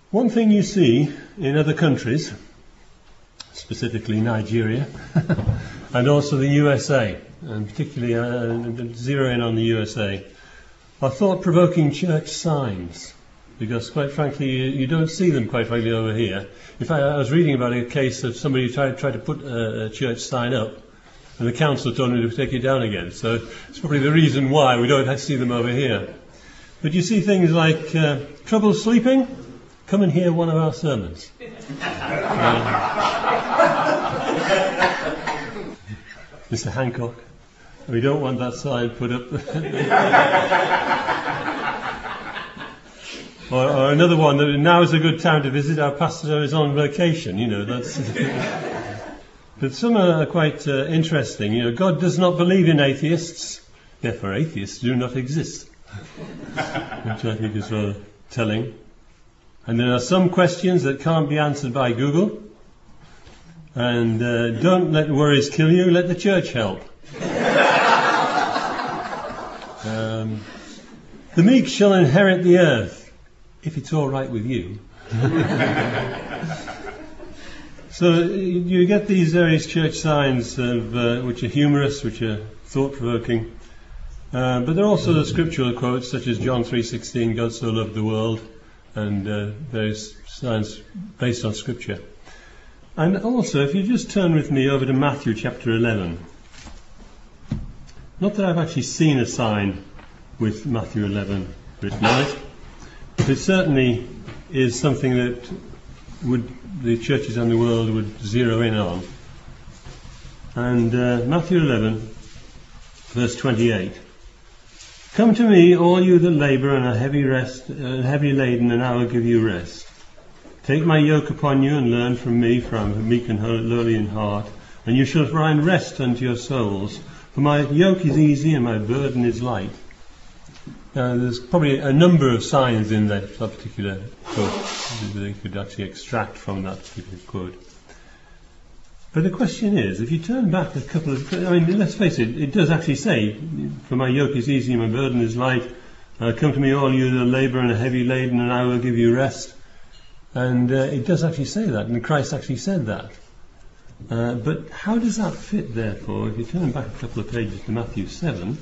One thing you see in other countries, specifically Nigeria, and also the USA, and particularly zero in on the USA, are thought-provoking church signs. Because quite frankly, you don't see them quite frankly over here. In fact, I was reading about a case of somebody who tried to put a church sign up, and the council told him to take it down again. So it's probably the reason why we don't see them over here. But you see things like, trouble sleeping? Come and hear one of our sermons. Mr. Hancock, we don't want that sign put up. Or another one, that now is a good time to visit, our pastor is on vacation, that's... But some are quite interesting. God does not believe in atheists, therefore atheists do not exist. Which I think is rather telling. And there are some questions that can't be answered by Google. And don't let worries kill you, let the church help. The meek shall inherit the earth, if it's all right with you. So you get these various church signs which are humorous, which are thought-provoking. But there are also the scriptural quotes, such as John 3:16, God so loved the world, and various signs based on Scripture. And also, if you just turn with me over to Matthew chapter 11. Not that I've actually seen a sign with Matthew 11 written on it, but it certainly is something that the churches in the world would zero in on. And Matthew 11, verse 28. Come to me, all you that labour and are heavy laden, and I will give you rest. Take my yoke upon you and learn from me, for I am meek and lowly in heart, and you shall find rest unto your souls. For my yoke is easy and my burden is light. Now, there's probably a number of signs in that particular quote that they could actually extract from that particular quote. But the question is, if you turn back a couple of... let's face it, it does actually say, for my yoke is easy and my burden is light. Come to me all you that labour and are heavy laden, and I will give you rest. And it does actually say that, and Christ actually said that. But how does that fit, therefore, if you turn back a couple of pages to Matthew 7...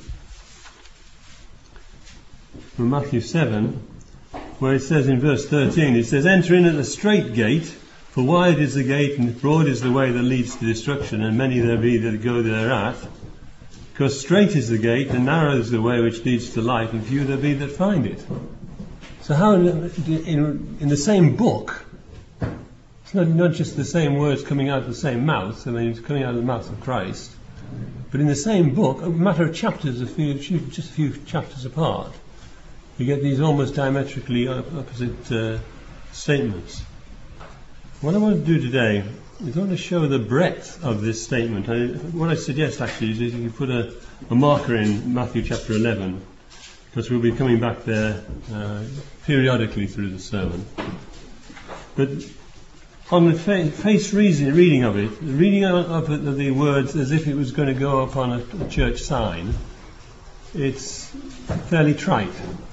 From Matthew 7, where it says in verse 13, it says, enter in at the straight gate, for wide is the gate and broad is the way that leads to destruction, and many there be that go thereat. Because straight is the gate and narrow is the way which leads to life, and few there be that find it. So how in the same book, it's not just the same words coming out of the same mouth, it's coming out of the mouth of Christ, but in the same book, a matter of chapters, just a few chapters apart, you get these almost diametrically opposite statements. What I want to do today is I want to show the breadth of this statement. What I suggest actually is you put a marker in Matthew chapter 11, because we'll be coming back there periodically through the sermon. But on the face reading of it, the reading of the words as if it was going to go up on a church sign, it's fairly trite.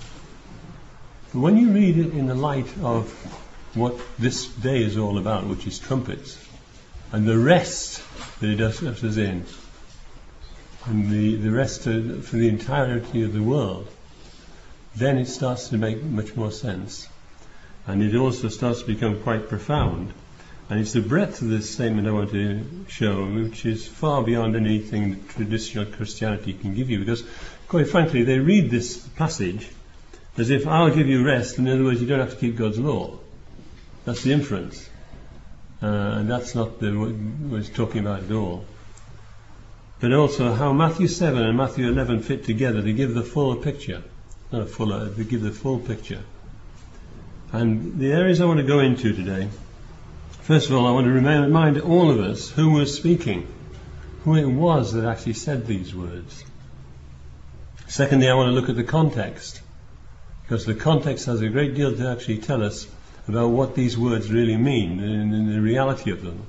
But when you read it in the light of what this day is all about, which is trumpets, and the rest that it ushers in, and the rest for the entirety of the world, then it starts to make much more sense. And it also starts to become quite profound. And it's the breadth of this statement I want to show, which is far beyond anything that traditional Christianity can give you. Because, quite frankly, they read this passage as if I'll give you rest. In other words, you don't have to keep God's law. That's the inference. And that's not what it's talking about at all. But also how Matthew 7 and Matthew 11 fit together to give the full picture. To give the full picture. And the areas I want to go into today, first of all, I want to remind all of us who was speaking, who it was that actually said these words. Secondly, I want to look at the context, because the context has a great deal to actually tell us about what these words really mean and the reality of them.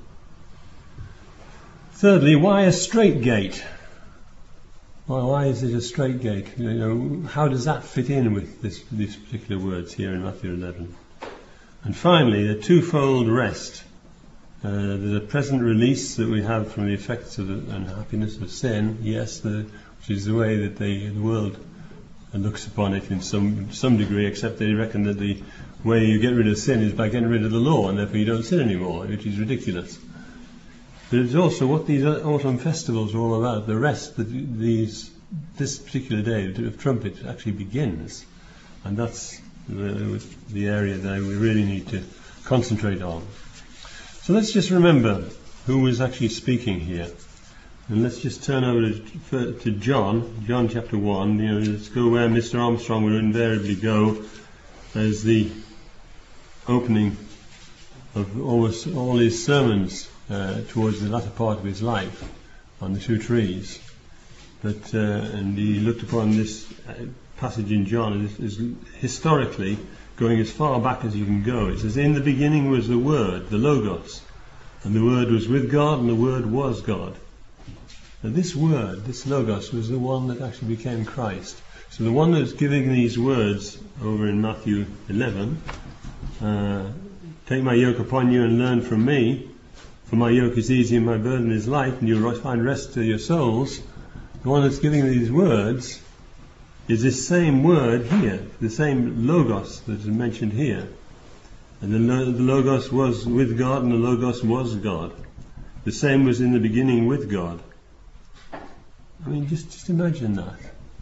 Thirdly, why a straight gate? Well, why is it a straight gate? How does that fit in with these particular words here in Matthew 11? And finally, a twofold rest. There's a present release that we have from the effects of the unhappiness of sin, yes, which is the way that the world looks upon it in some degree, except they reckon that the way you get rid of sin is by getting rid of the law, and therefore you don't sin anymore, which is ridiculous. But it's also what these autumn festivals are all about, the rest that this particular day of trumpets actually begins, and that's the area that we really need to concentrate on. So let's just remember who was actually speaking here. And let's just turn over to John chapter 1. Let's go where Mr. Armstrong will invariably go as the opening of almost all his sermons towards the latter part of his life on the two trees. And he looked upon this passage in John as historically going as far back as you can go. It says, in the beginning was the Word, the Logos, and the Word was with God, and the Word was God. Now this Word, this Logos, was the one that actually became Christ. So the one that's giving these words over in Matthew 11, take my yoke upon you and learn from me, for my yoke is easy and my burden is light, and you'll find rest to your souls. The one that's giving these words is this same word here, the same Logos that is mentioned here. And the Logos was with God, and the Logos was God. The same was in the beginning with God. I mean, just imagine that.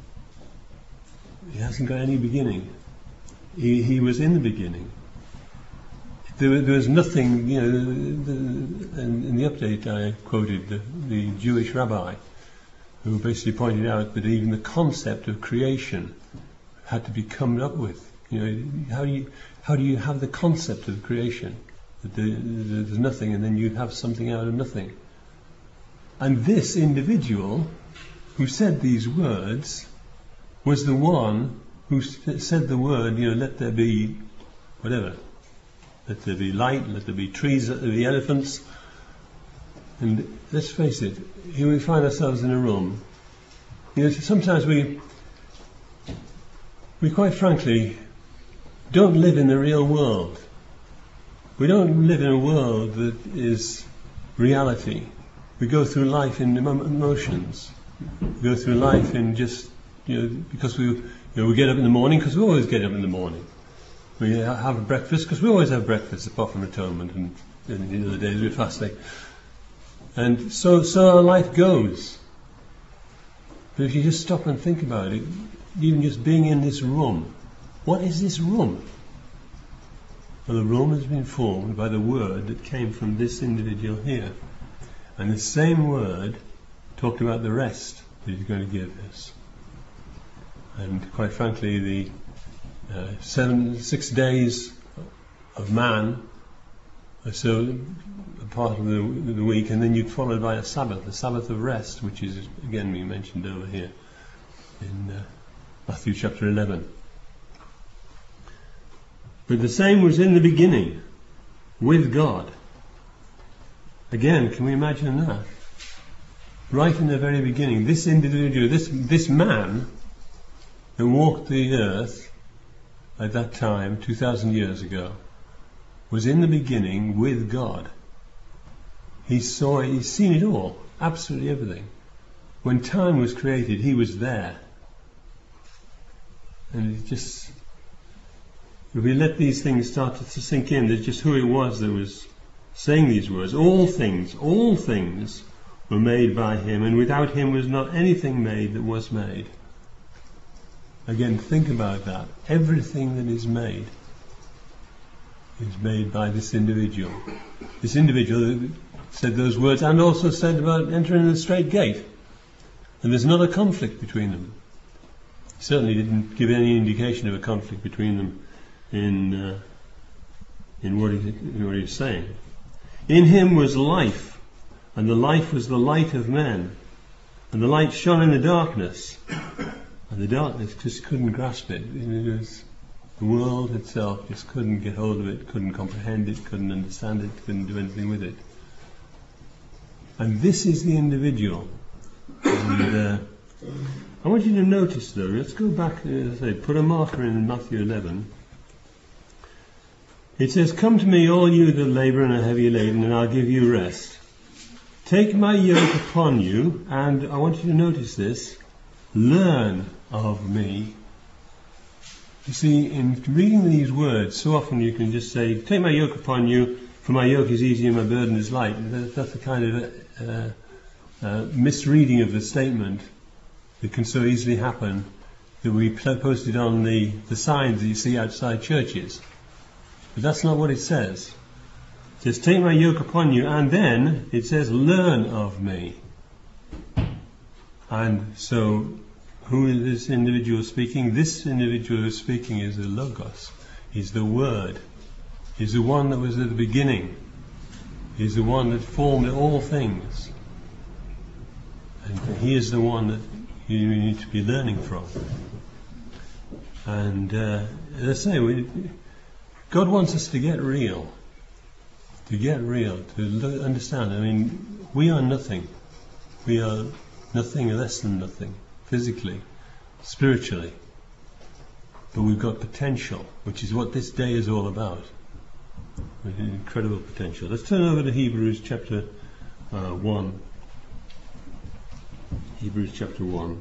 He hasn't got any beginning. He was in the beginning. There was nothing, in the update I quoted the Jewish rabbi, who basically pointed out that even the concept of creation had to be come up with. How do you have the concept of creation? That there's nothing, and then you have something out of nothing. And this individual who said these words was the one who said the word, let there be whatever. Let there be light, let there be trees, let there be elephants. And let's face it, here we find ourselves in a room. Sometimes we quite frankly don't live in the real world. We don't live in a world that is reality. We go through life in emotions. We go through life in just, because we get up in the morning, because we always get up in the morning. We have breakfast, because we always have breakfast, apart from atonement and the other days we're fasting. And so our life goes. But if you just stop and think about it, even just being in this room, what is this room? Well, the room has been formed by the word that came from this individual here. And the same word talked about the rest that he's going to give us. And quite frankly, the 6 days of man are so a part of the week, and then you're followed by a Sabbath of rest, which is again being mentioned over here in Matthew chapter 11. But the same was in the beginning with God. Again, can we imagine that? Right in the very beginning, this individual, this man that walked the earth at that time, 2,000 years ago, was in the beginning with God. He's seen it all, absolutely everything. When time was created, he was there. And it just, if we let these things start to sink in, there's just who it was that was saying these words. All things were made by him, and without him was not anything made that was made. Again, think about that. Everything that is made by this individual. This individual said those words, and also said about entering the straight gate. And there's not a conflict between them. He certainly didn't give any indication of a conflict between them in what he was saying. In him was life, and the life was the light of men. And the light shone in the darkness, and the darkness just couldn't grasp it. The world itself just couldn't get hold of it, couldn't comprehend it, couldn't understand it, couldn't do anything with it. And this is the individual. And I want you to notice, though, let's go back, put a marker in Matthew 11. It says, "Come to me, all you that labour and are heavy laden, and I'll give you rest. Take my yoke upon you," and I want you to notice this, "learn of me." You see, in reading these words, so often you can just say, "Take my yoke upon you, for my yoke is easy and my burden is light." That's a kind of misreading of the statement that can so easily happen, that we posted on the signs that you see outside churches. But that's not what it says. It says, "Take my yoke upon you," and then it says, "Learn of me." And so, who is this individual speaking? This individual who is speaking is the Logos. He's the Word. He's the one that was at the beginning. He's the one that formed all things. And he is the one that you need to be learning from. And as I say, God wants us to get real. To understand. I mean, we are nothing. We are nothing less than nothing, physically, spiritually. But we've got potential, which is what this day is all about. Incredible potential. Let's turn over to Hebrews chapter 1. Hebrews chapter 1.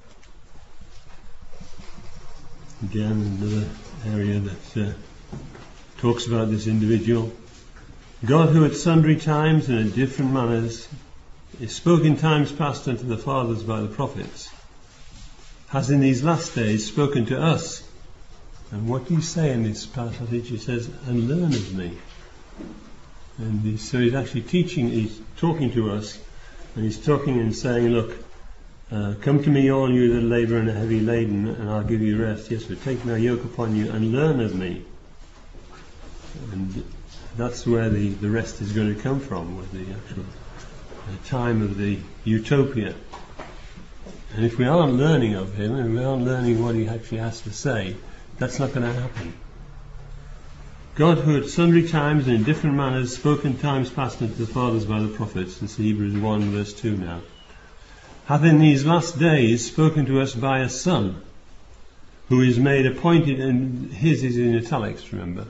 Again, another area that talks about this individual. "God, who at sundry times and in different manners is spoke in times past unto the fathers by the prophets, has in these last days spoken to us." And what do you say in this passage? He says, "And learn of me." And so he's actually teaching, he's talking to us, and he's talking and saying, "Look, come to me, all you that labour and are heavy laden, and I'll give you rest. Yes, but take my yoke upon you and learn of me." And that's where the rest is going to come from, with the actual time of the utopia. And if we aren't learning of him, and we aren't learning what he actually has to say, that's not going to happen. "God, who at sundry times and in different manners spoke in times past unto the fathers by the prophets," this is Hebrews 1 verse 2 now, "hath in these last days spoken to us by a Son, who is made appointed," and his is in italics, remember,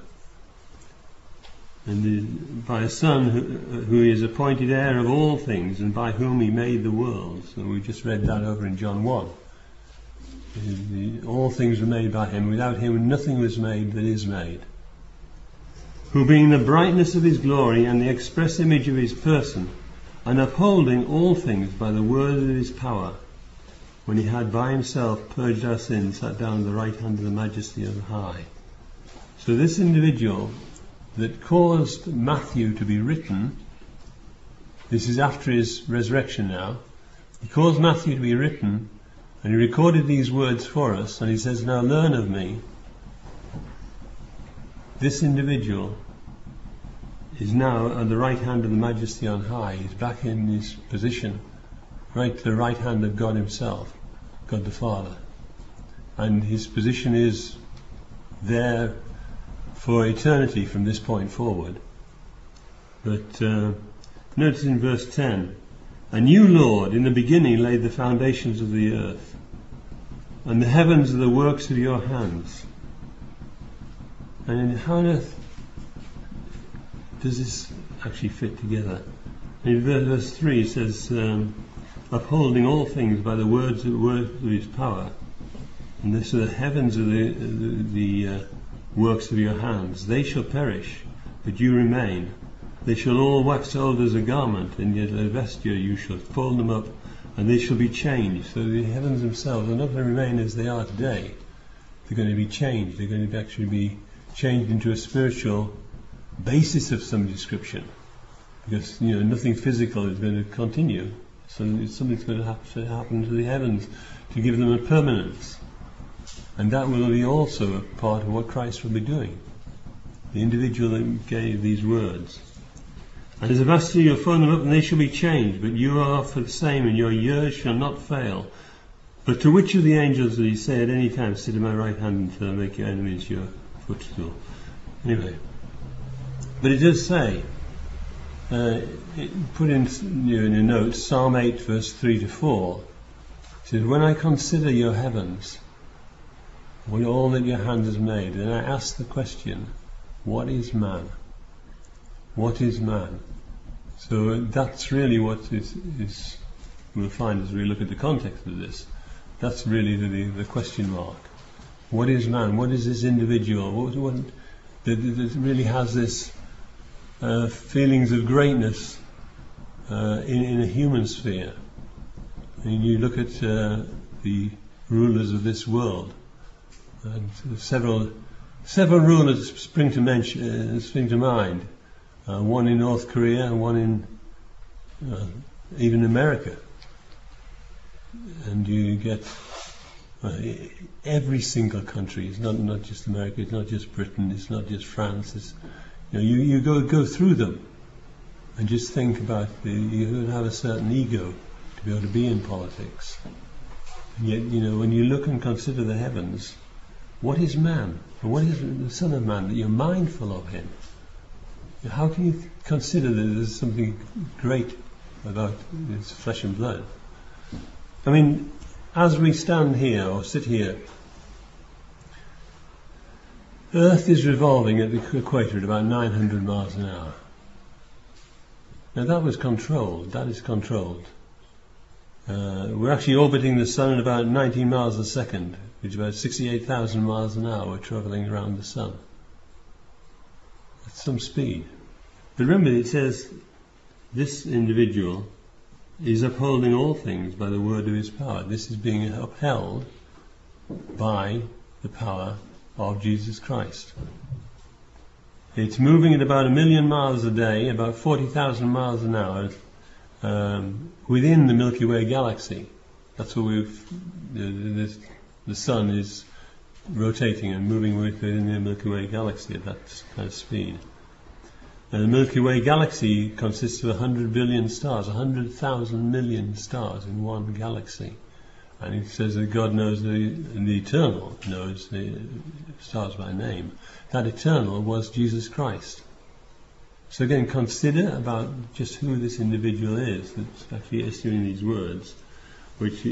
"and by a Son who is appointed heir of all things, and by whom he made the world." So we just read that over in John 1. All things were made by him. Without him nothing was made that is made. "Who being the brightness of his glory and the express image of his person, and upholding all things by the word of his power, when he had by himself purged our sins, sat down at the right hand of the majesty of the high." So this individual that caused Matthew to be written, this is after his resurrection now, he caused Matthew to be written, and he recorded these words for us, and he says, "Now learn of me." This individual is now at the right hand of the majesty on high. He's back in his position, right to the right hand of God himself, God the Father. And his position is there for eternity from this point forward. But notice in verse 10, "And you, Lord, in the beginning laid the foundations of the earth, and the heavens are the works of your hands." And how on earth does this actually fit together? In verse 3 it says, "Upholding all things by the words of his power." And this are the heavens are the works of your hands. "They shall perish, but you remain. They shall all wax old as a garment, and yet a vesture you shall fold them up, and they shall be changed." So the heavens themselves are not going to remain as they are today. They're going to be changed. They're going to actually be changed into a spiritual basis of some description, because nothing physical is going to continue. So something's going to have to happen to the heavens to give them a permanence, and that will be also a part of what Christ will be doing. The individual that gave these words. "And as a vesture you'll fold them up, and they shall be changed, but you are for the same, and your years shall not fail. But to which of the angels did he say at any time, sit at my right hand until I make your enemies your footstool?" Anyway, but it does say, put in your notes, Psalm 8 verse 3 to 4, it says, "When I consider your heavens, all that your hand has made," and I ask the question, What is man? What is man? So that's really what is we'll find as we look at the context of this. That's really the question mark. What is man? What is this individual? What that really has this feelings of greatness in a human sphere? And you look at the rulers of this world, and several rulers spring to mind. One in North Korea and one in even America. And you get every single country. It's not just America. It's not just Britain. It's not just France. It's, you go through them and just think about you have a certain ego to be able to be in politics. And yet, when you look and consider the heavens, what is man? And what is the Son of Man that you're mindful of him? How can you consider that there's something great about his flesh and blood? I mean, as we stand here or sit here, Earth is revolving at the equator at about 900 miles an hour. Now that was controlled. That is controlled. We're actually orbiting the Sun at about 19 miles a second, which is about 68,000 miles an hour. We're travelling around the Sun. That's some speed. But remember, it says this individual is upholding all things by the word of his power. This is being upheld by the power of Jesus Christ. It's moving at about 1 million miles a day, about 40,000 miles an hour, within the Milky Way galaxy. That's where the Sun is rotating and moving within the Milky Way galaxy at that kind of speed. And the Milky Way galaxy consists of 100 billion stars, 100,000 million stars in one galaxy. And it says that God knows the eternal knows the stars by name. That eternal was Jesus Christ. So again, consider about just who this individual is that's actually issuing these words, which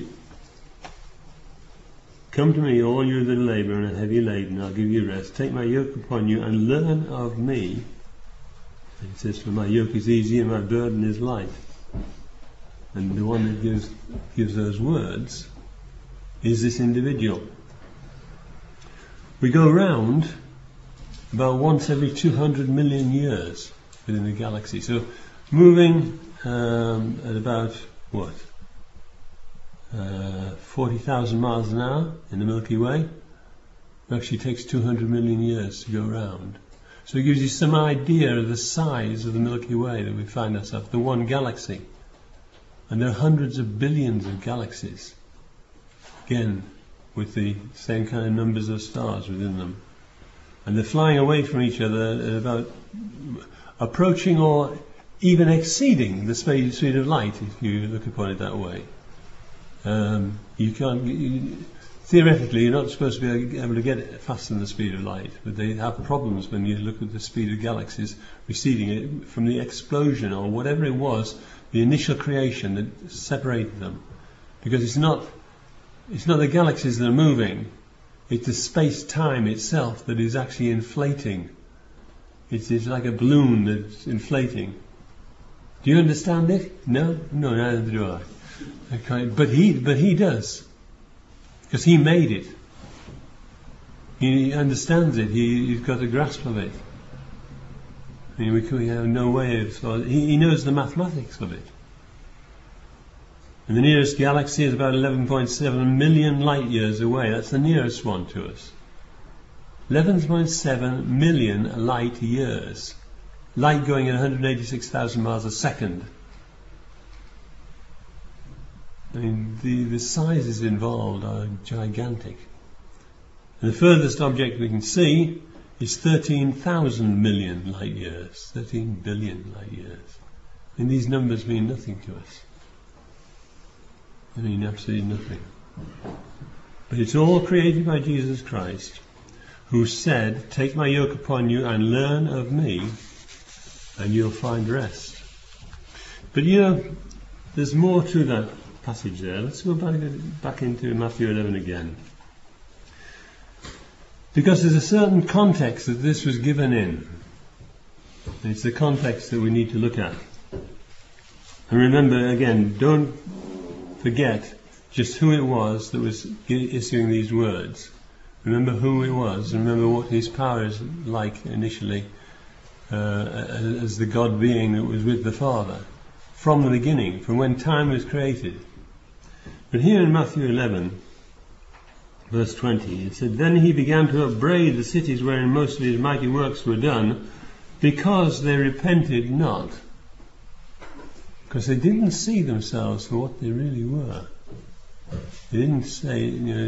come to me, all you that labour and are heavy laden, I'll give you rest. Take my yoke upon you and learn of me. And it says, for my yoke is easy and my burden is light. And the one that gives those words is this individual. We go round about once every 200 million years within the galaxy. So moving at about, 40,000 miles an hour in the Milky Way. It actually takes 200 million years to go round. So it gives you some idea of the size of the Milky Way that we find ourselves, the one galaxy. And there are hundreds of billions of galaxies, again, with the same kind of numbers of stars within them. And they're flying away from each other at about approaching or even exceeding the speed of light, if you look upon it that way. Theoretically, you're not supposed to be able to get it faster than the speed of light, but they have problems when you look at the speed of galaxies receding it from the explosion or whatever it was, the initial creation that separated them. Because it's not the galaxies that are moving, it's the space-time itself that is actually inflating. It's like a balloon that's inflating. Do you understand it? No, neither do I. Okay, but he does, because he made it. He understands it. He's got a grasp of it. I mean, we have no way of. He knows the mathematics of it. And the nearest galaxy is about 11.7 million light years away. That's the nearest one to us. 11.7 million light years. Light going at 186,000 miles a second. I mean, the sizes involved are gigantic. And the furthest object we can see is 13,000 million light years. 13 billion light years. I mean, these numbers mean nothing to us. I mean, absolutely nothing. But it's all created by Jesus Christ, who said, take my yoke upon you and learn of me, and you'll find rest. But there's more to that passage there. Let's go back into Matthew 11 again. Because there's a certain context that this was given in. And it's the context that we need to look at. And remember, again, don't forget just who it was that was issuing these words. Remember who it was, and remember what his power is like initially, as the God being that was with the Father, from the beginning, from when time was created. But here in Matthew 11, verse 20, it said, "Then he began to upbraid the cities wherein most of his mighty works were done, because they repented not." Because they didn't see themselves for what they really were. They didn't say,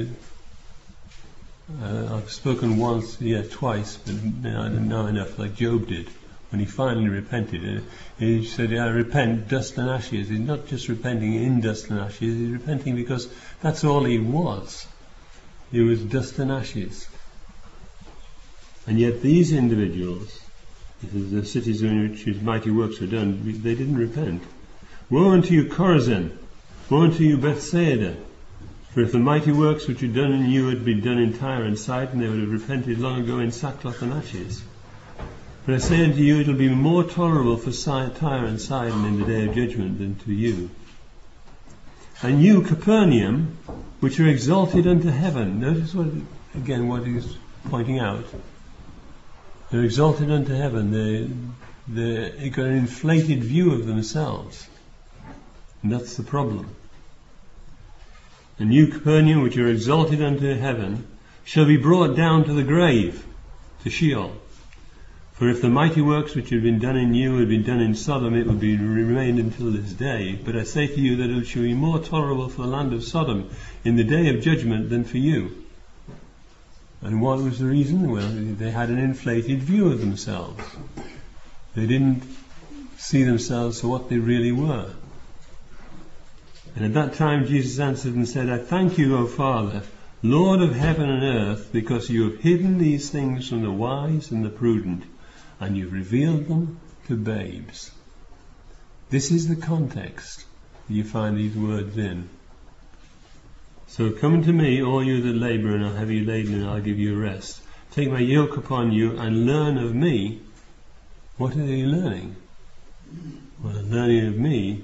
I've spoken once, twice, but I didn't know enough, like Job did. When he finally repented, he said, "I repent, dust and ashes." He's not just repenting in dust and ashes, he's repenting because that's all he was. He was dust and ashes. And yet these individuals, the cities in which his mighty works were done, they didn't repent. "Woe unto you, Chorazin! Woe unto you, Bethsaida! For if the mighty works which were done in you had been done in Tyre and Sidon, they would have repented long ago in sackcloth and ashes. But I say unto you, it will be more tolerable for Tyre and Sidon in the day of judgment than to you. And you, Capernaum, which are exalted unto heaven." Notice what he's pointing out. They're exalted unto heaven. They've got an inflated view of themselves. And that's the problem. "And you, Capernaum, which are exalted unto heaven, shall be brought down to the grave, to Sheol. For if the mighty works which had been done in you had been done in Sodom, it would be remained until this day. But I say to you that it shall be more tolerable for the land of Sodom in the day of judgment than for you." And what was the reason? Well, they had an inflated view of themselves. They didn't see themselves for what they really were. "And at that time Jesus answered and said, I thank you, O Father, Lord of heaven and earth, because you have hidden these things from the wise and the prudent, and you've revealed them to babes." This is the context that you find these words in. "So come unto me, all you that labour and are heavy laden, and I'll give you rest. Take my yoke upon you and learn of me." What are they learning? Well, learning of me,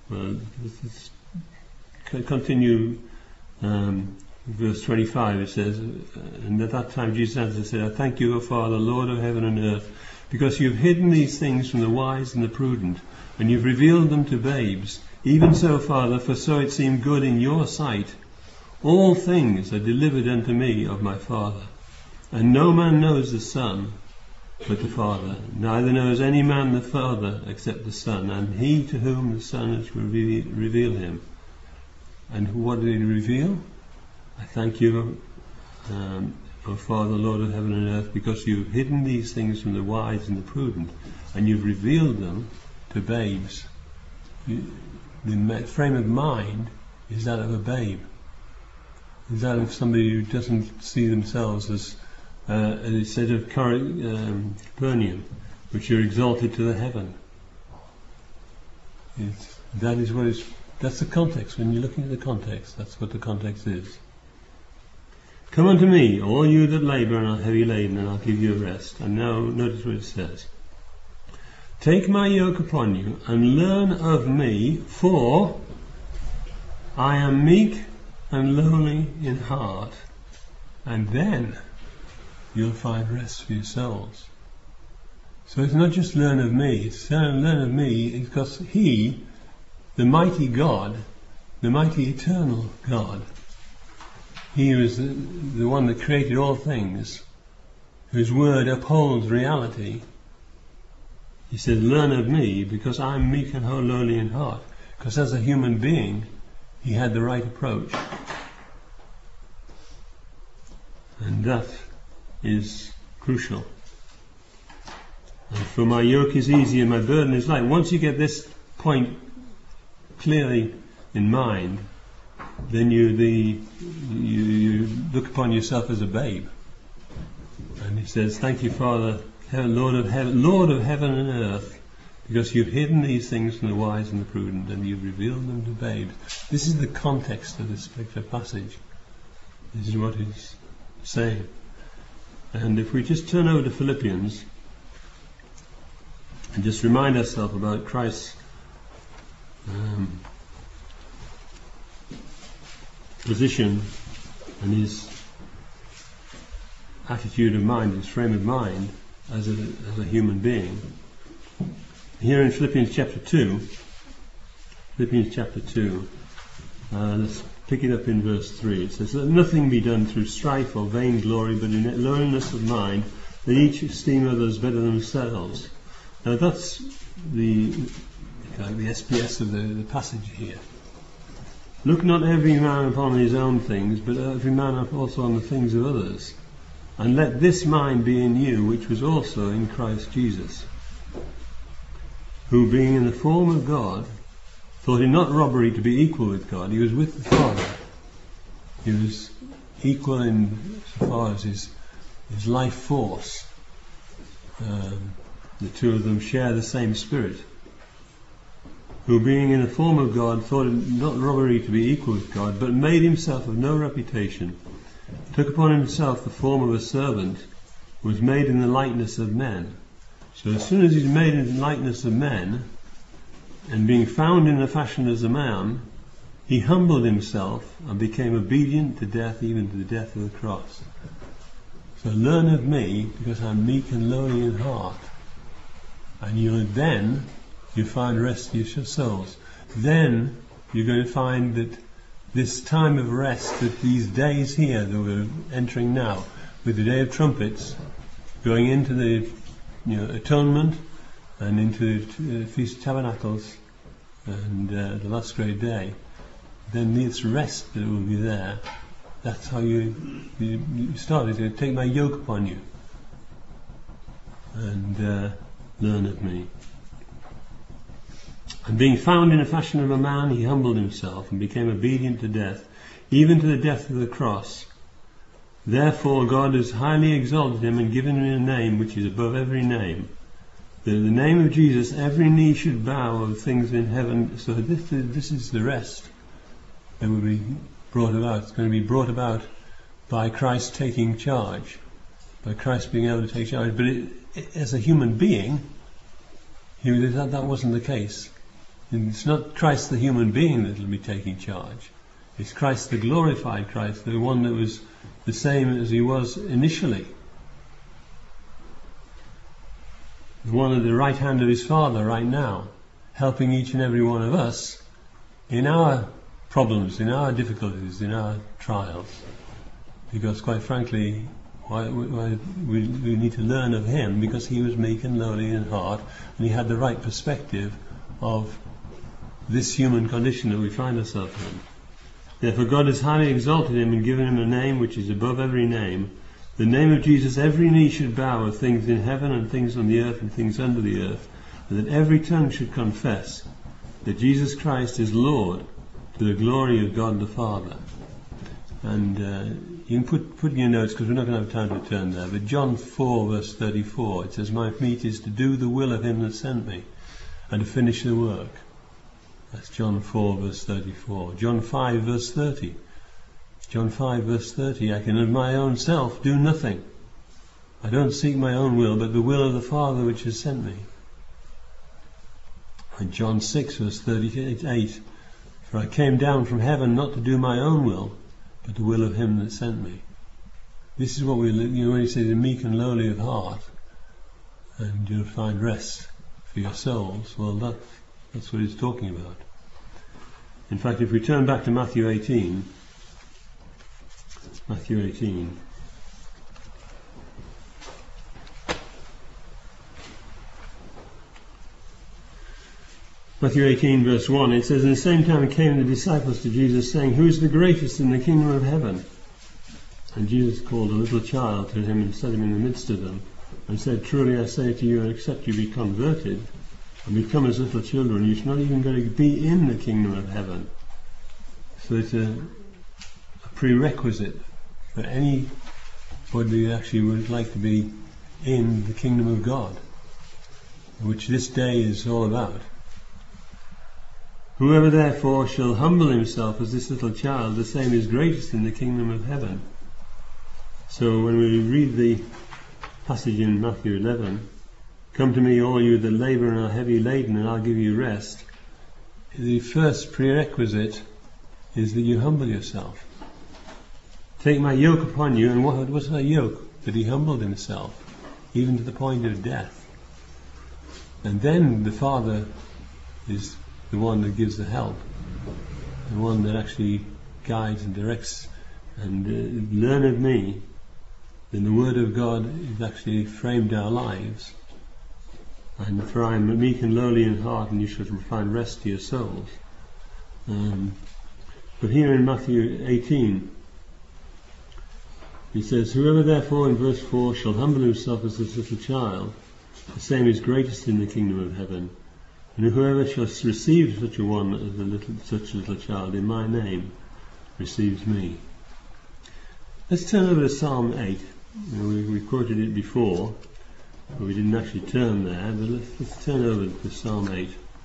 continue verse 25, it says, "And at that time Jesus answered and said, I thank you, O Father, Lord of heaven and earth, because you have hidden these things from the wise and the prudent, and you've revealed them to babes. Even so, Father, for so it seemed good in your sight. All things are delivered unto me of my Father. And no man knows the Son but the Father, neither knows any man the Father except the Son, and he to whom the Son is reveal him." And what did he reveal? "I thank you, O Father, Lord of heaven and earth, because you've hidden these things from the wise and the prudent, and you've revealed them to babes." The frame of mind is that of a babe. Is that of somebody who doesn't see themselves as it said of Capernaum, which are exalted to the heaven. That's the context. When you're looking at the context, that's what the context is. "Come unto me, all you that labour and are heavy laden, and I'll give you a rest." And now notice what it says. "Take my yoke upon you and learn of me, for I am meek and lowly in heart, and then you'll find rest for your souls." So it's not just learn of me, it's learn of me because he, the mighty God, the mighty eternal God, he is the one that created all things, whose word upholds reality. He said, learn of me because I'm meek and lowly in heart. Because as a human being, he had the right approach. And that is crucial. And for my yoke is easy and my burden is light. Once you get this point clearly in mind, then you look upon yourself as a babe. And he says, thank you, Father, Lord of heaven and earth, because you've hidden these things from the wise and the prudent, and you've revealed them to babes. This is the context of this particular passage. This is what he's saying. And if we just turn over to Philippians and just remind ourselves about Christ's position and his attitude of mind, his frame of mind as a human being. Here in Philippians chapter 2, let's pick it up in verse 3. It says, "Let nothing be done through strife or vainglory, but in lowliness of mind, that each esteem others better than themselves." Now that's the SPS of the passage here. "Look not every man upon his own things, but every man also on the things of others. And let this mind be in you, which was also in Christ Jesus, who being in the form of God, thought it not robbery to be equal with God." He was with the Father. He was equal in so far as his life force. The two of them share the same Spirit. "Who being in the form of God, thought it not robbery to be equal with God, but made himself of no reputation, took upon himself the form of a servant, was made in the likeness of men." So as soon as he's made in the likeness of men, and being found in the fashion as a man, he humbled himself and became obedient to death, even to the death of the cross. "So learn of me, because I'm meek and lowly in heart, and you find rest for your souls." Then you're going to find that this time of rest, that these days here that we're entering now, with the Day of Trumpets, going into the Atonement and into the Feast of Tabernacles and the last great day, then this rest that will be there, that's how you started to take my yoke upon you and learn of me. "And being found in the fashion of a man, he humbled himself and became obedient to death, even to the death of the cross. Therefore God has highly exalted him and given him a name which is above every name, that in the name of Jesus every knee should bow of things in heaven." So this is the rest that will be brought about. It's going to be brought about by Christ taking charge, by Christ being able to take charge. But as a human being, that wasn't the case. It's not Christ the human being that will be taking charge. It's Christ the glorified Christ, the one that was the same as he was initially. The one at the right hand of his Father right now, helping each and every one of us in our problems, in our difficulties, in our trials. Because quite frankly, we need to learn of him, because he was meek and lowly in heart, and he had the right perspective of this human condition that we find ourselves in. "Therefore God has highly exalted him and given him a name which is above every name. The name of Jesus every knee should bow, of things in heaven and things on the earth and things under the earth, and that every tongue should confess that Jesus Christ is Lord, to the glory of God the Father." And you can put in your notes, because we're not going to have time to turn there, but John 4 verse 34, it says, "My meat is to do the will of him that sent me, and to finish the work." That's John 4 verse 34. John 5 verse 30. John 5 verse 30, "I can of my own self do nothing. I don't seek my own will, but the will of the Father which has sent me." And John 6 verse 38, "For I came down from heaven not to do my own will, but the will of him that sent me." This is what when he says the meek and lowly of heart, and you'll find rest for your souls, well that's what he's talking about. In fact, if we turn back to Matthew 18, Matthew 18 verse 1, it says, "In the same time came the disciples to Jesus, saying, Who is the greatest in the kingdom of heaven? And Jesus called a little child to him and set him in the midst of them, and said, Truly I say to you, except you be converted and become as little children, you shall not even going to be in the kingdom of heaven." So it's a prerequisite for anybody who actually would like to be in the kingdom of God, which this day is all about. "Whoever therefore shall humble himself as this little child, the same is greatest in the kingdom of heaven." So when we read the passage in Matthew 11, "Come to me all you that labour and are heavy laden, and I'll give you rest," the first prerequisite is that you humble yourself. "Take my yoke upon you," and what was that yoke? That he humbled himself, even to the point of death. And then the Father is the one that gives the help, the one that actually guides and directs. And learn of me, then the Word of God is actually framed our lives. And for I am meek and lowly in heart, and you shall find rest to your souls. But here in Matthew 18, he says, "Whoever therefore," in verse 4, "shall humble himself as this little child, the same is greatest in the kingdom of heaven. And whoever shall receive such a one as such a little child in my name, receives me." Let's turn over to Psalm 8. We quoted it before, but we didn't actually turn there. But let's turn over to Psalm 8.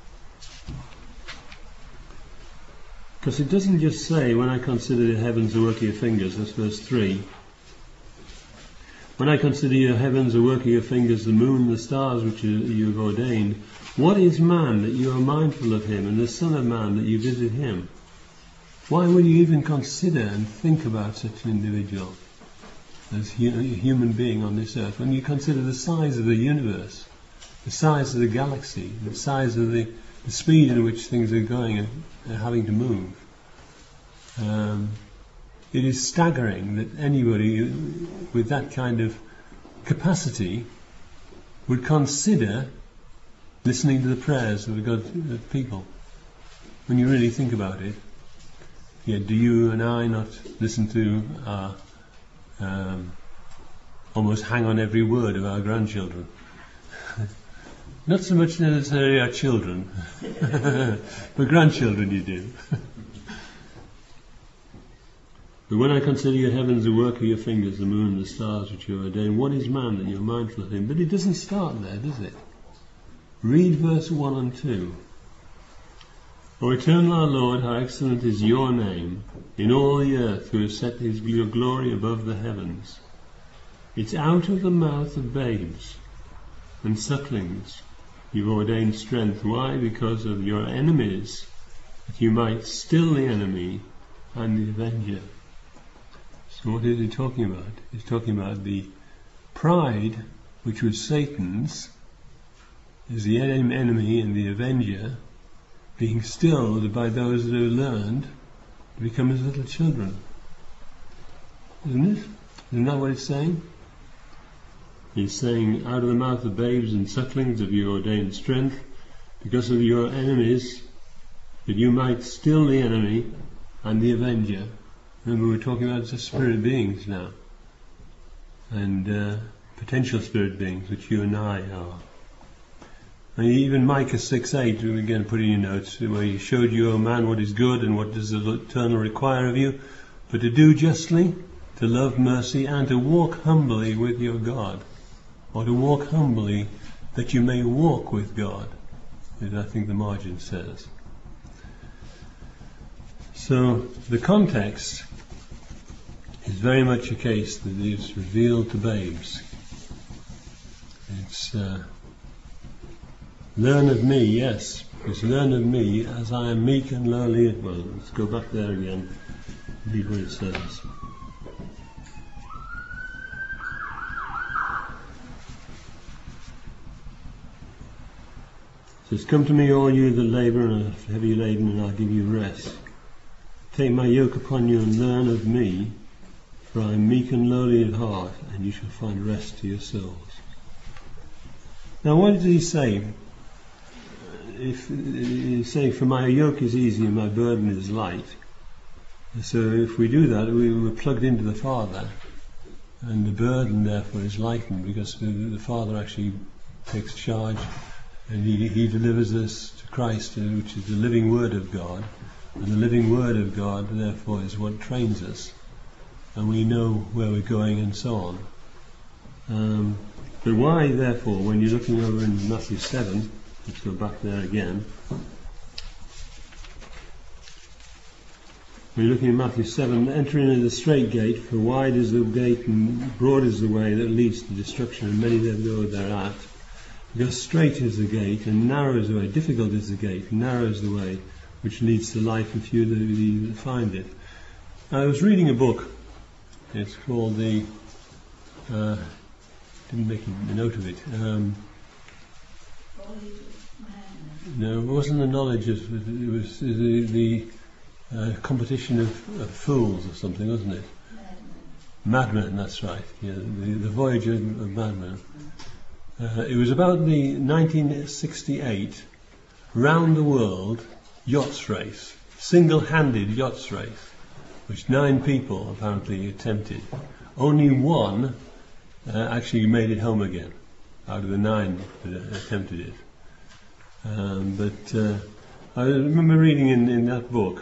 Because it doesn't just say, "When I consider the heavens the work of your fingers," that's verse 3. "When I consider your heavens the work of your fingers, the moon and the stars which you have ordained, what is man that you are mindful of him, and the son of man that you visit him?" Why would you even consider and think about such an individual as a human being on this earth, when you consider the size of the universe, the size of the galaxy, the size of the speed at which things are going and having to move? It is staggering that anybody with that kind of capacity would consider listening to the prayers of God's people. When you really think about it, yet do you and I not listen to almost hang on every word of our grandchildren? Not so much necessarily our children, but grandchildren you do. "But when I consider your heavens, the work of your fingers, the moon and the stars which you have ordained, what is man that you are mindful of him?" But it doesn't start there, does it? Read verse 1 and 2. "O eternal our Lord, how excellent is your name in all the earth, who has set your glory above the heavens. It's out of the mouth of babes and sucklings you've ordained strength." Why? Because of your enemies, that you might still the enemy and the avenger. So what is he talking about? He's talking about the pride, which was Satan's, is the enemy and the avenger, being stilled by those that have learned to become as little children. Isn't it? Isn't that what it's saying? He's saying, out of the mouth of babes and sucklings have you ordained strength, because of your enemies, that you might still the enemy and the avenger. Remember, we're talking about the spirit beings now, and potential spirit beings, which you and I are. And even Micah 6:8, again put in your notes, where he showed you, O man, what is good and what does the eternal require of you, but to do justly, to love mercy, and to walk humbly with your God. Or to walk humbly that you may walk with God, as I think the margin says. So the context is very much a case that is revealed to babes. It's learn of me, yes, it's learn of me as I am meek and lowly. Well, let's go back there again, read what it says. It says, "Come to me all you that labour and are heavy laden, and I'll give you rest. Take my yoke upon you and learn of me, for I am meek and lowly in heart, and you shall find rest to your souls." Now what did he say? If you say, "For my yoke is easy and my burden is light." So if we do that, we were plugged into the Father, and the burden therefore is lightened, because the Father actually takes charge, and he delivers us to Christ, which is the living Word of God. And the living Word of God therefore is what trains us, and we know where we're going and so on. But why therefore, when you're looking over in Matthew 7, let's go back there again. we're looking at Matthew 7, enter in at the straight gate, for wide is the gate and broad is the way that leads to destruction, and many that go thereat. Because straight is the gate, and narrow is the way, difficult is the gate, and narrow is the way which leads to life, and few that find it. I was reading a book, it's called didn't make a note of it. No, it wasn't the knowledge, it was the competition of fools or something, wasn't it? Madmen, that's right. Yeah, the voyage of madmen. It was about the 1968 round the world yachts race, single-handed yachts race, which 9 people apparently attempted. Only one actually made it home again, out of the 9 that attempted it. But I remember reading in that book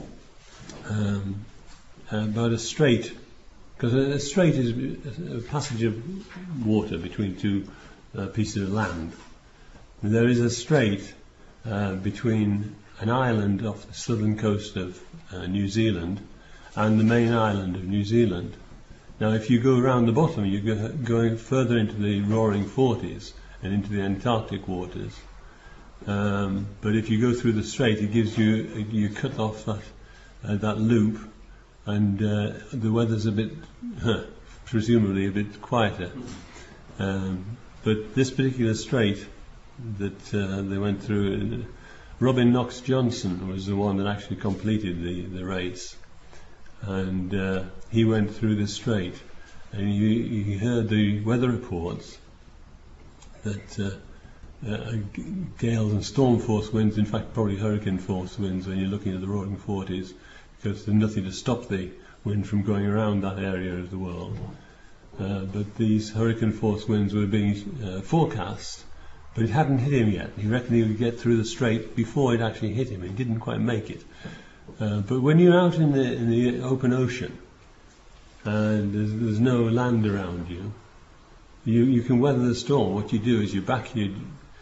about a strait, because a strait is a passage of water between 2 pieces of land. And there is a strait between an island off the southern coast of New Zealand and the main island of New Zealand. Now, if you go around the bottom, you're going further into the Roaring Forties and into the Antarctic waters. But if you go through the strait, it gives you cut off that loop, and the weather's a bit, presumably a bit quieter. But this particular strait that they went through, Robin Knox Johnson was the one that actually completed the race, and he went through the strait, and you heard the weather reports that gales and storm force winds, in fact probably hurricane force winds when you're looking at the Roaring Forties, because there's nothing to stop the wind from going around that area of the world. But these hurricane force winds were being forecast, but it hadn't hit him yet. He reckoned he would get through the strait before it actually hit him. He didn't quite make it. But when you're out in the open ocean and there's no land around you, you can weather the storm. What you do is you back the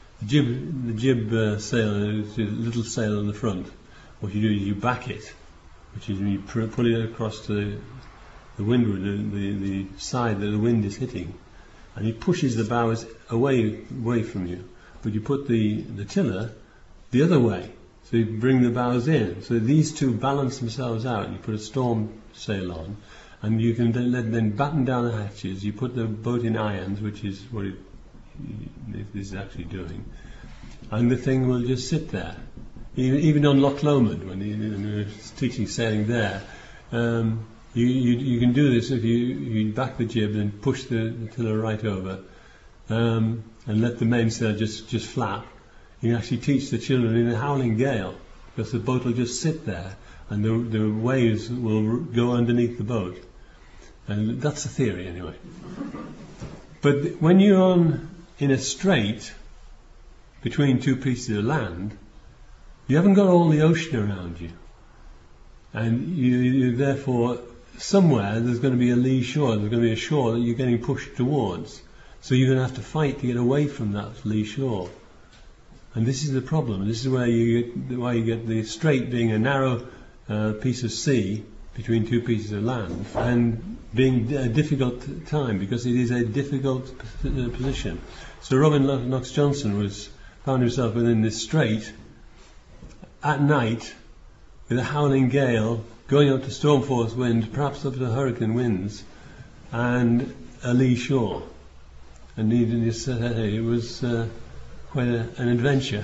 jib sail, the little sail on the front. What you do is you back it, which is you pull it across to the windward, the side that the wind is hitting, and it pushes the bows away from you. But you put the tiller the other way, so you bring the bows in. So these two balance themselves out, and you put a storm sail on, and you can then batten down the hatches. You put the boat in irons, which is what it is actually doing, and the thing will just sit there. Even on Loch Lomond, when we were teaching sailing there, you can do this if you back the jib and push the tiller right over, and let the mainsail just flap. You can actually teach the children in a howling gale, because the boat will just sit there and the waves will go underneath the boat. And that's the theory anyway. But when you're in a strait between 2 pieces of land, you haven't got all the ocean around you, and you therefore somewhere there's going to be a lee shore. There's going to be a shore that you're getting pushed towards, so you're going to have to fight to get away from that lee shore. And this is the problem. This is why you get the strait being a narrow piece of sea between 2 pieces of land, and being a difficult time, because it is a difficult position. So Robin Knox Johnson found himself within this strait at night with a howling gale, going up to storm force wind, perhaps up to hurricane winds, and a lee shore. And he said, hey, it was quite an adventure.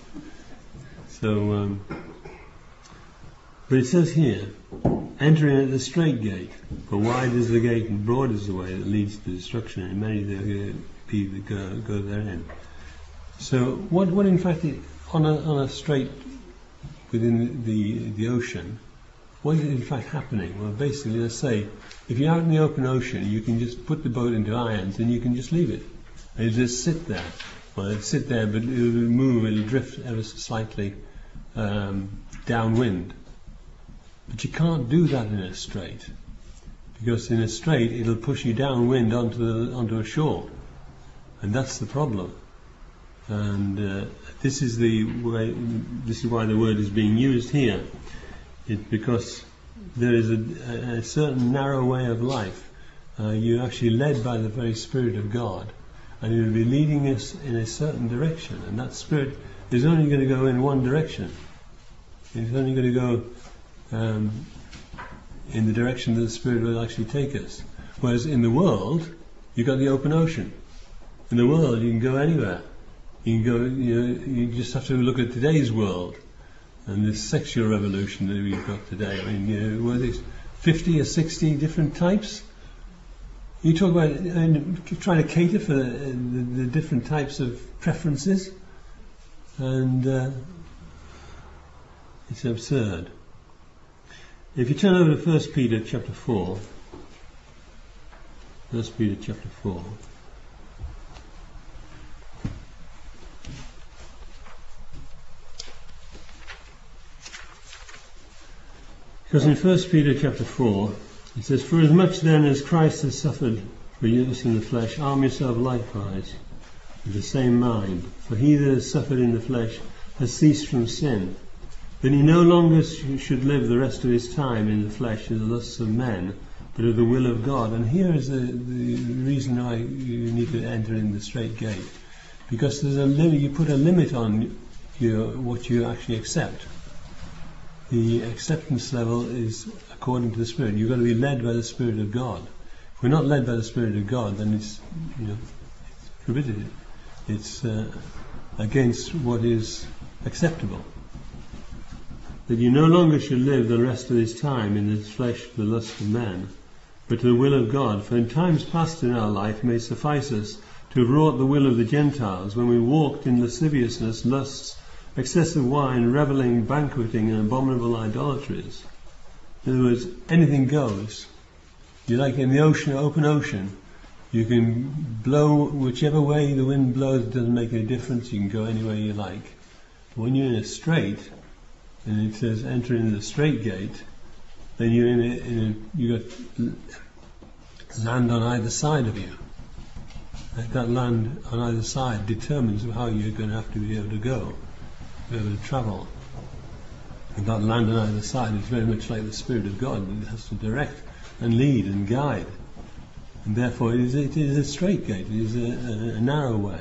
So, but it says here, entering at the straight gate, for wide is the gate and broad is the way that leads to destruction, and many there be that go therein. So, what in fact, on a strait within the ocean, what is in fact happening? Well, basically, let's say, if you're out in the open ocean, you can just put the boat into irons and you can just leave it. It'll just sit there. Well, it'll sit there, but it'll move, it'll drift ever so slightly downwind. But you can't do that in a strait, because in a strait it'll push you downwind onto a shore, and that's the problem. And this is why the word is being used here. It's because there is a certain narrow way of life. You're actually led by the very Spirit of God, and He will be leading us in a certain direction, and that Spirit is only going to go in one direction. It's only going to go in the direction that the Spirit will actually take us. Whereas in the world, you've got the open ocean. In the world, you can go anywhere. You can go. You just have to look at today's world and this sexual revolution that we've got today. I mean, were there 50 or 60 different types? You talk about trying to cater for the different types of preferences, and it's absurd. If you turn over to 1 Peter chapter 4, 1 Peter chapter 4. Because in 1 Peter chapter 4, it says, "For as much then as Christ has suffered for us in the flesh, arm yourself likewise with the same mind. For he that has suffered in the flesh has ceased from sin. Then he no longer should live the rest of his time in the flesh in the lusts of men, but of the will of God." And here is the reason why you need to enter in the straight gate. Because there's a limit, you put a limit on what you actually accept. The acceptance level is according to the Spirit. You've got to be led by the Spirit of God. If we're not led by the Spirit of God, then it's prohibited. It's against what is acceptable. That you no longer should live the rest of his time in the flesh for the lust of men, but to the will of God. For in times past in our life may suffice us to have wrought the will of the Gentiles, when we walked in lasciviousness, lusts, excessive wine, revelling, banqueting, and abominable idolatries. In other words, anything goes. You're like in the ocean, open ocean. You can blow whichever way the wind blows, it doesn't make any difference. You can go anywhere you like. But when you're in a strait, and it says enter into the straight gate, then you're you got land on either side of you. And that land on either side determines how you're going to have to be able to go, be able to travel. And that land on either side is very much like the Spirit of God. It has to direct and lead and guide. And therefore it is a straight gate, it is a narrow way.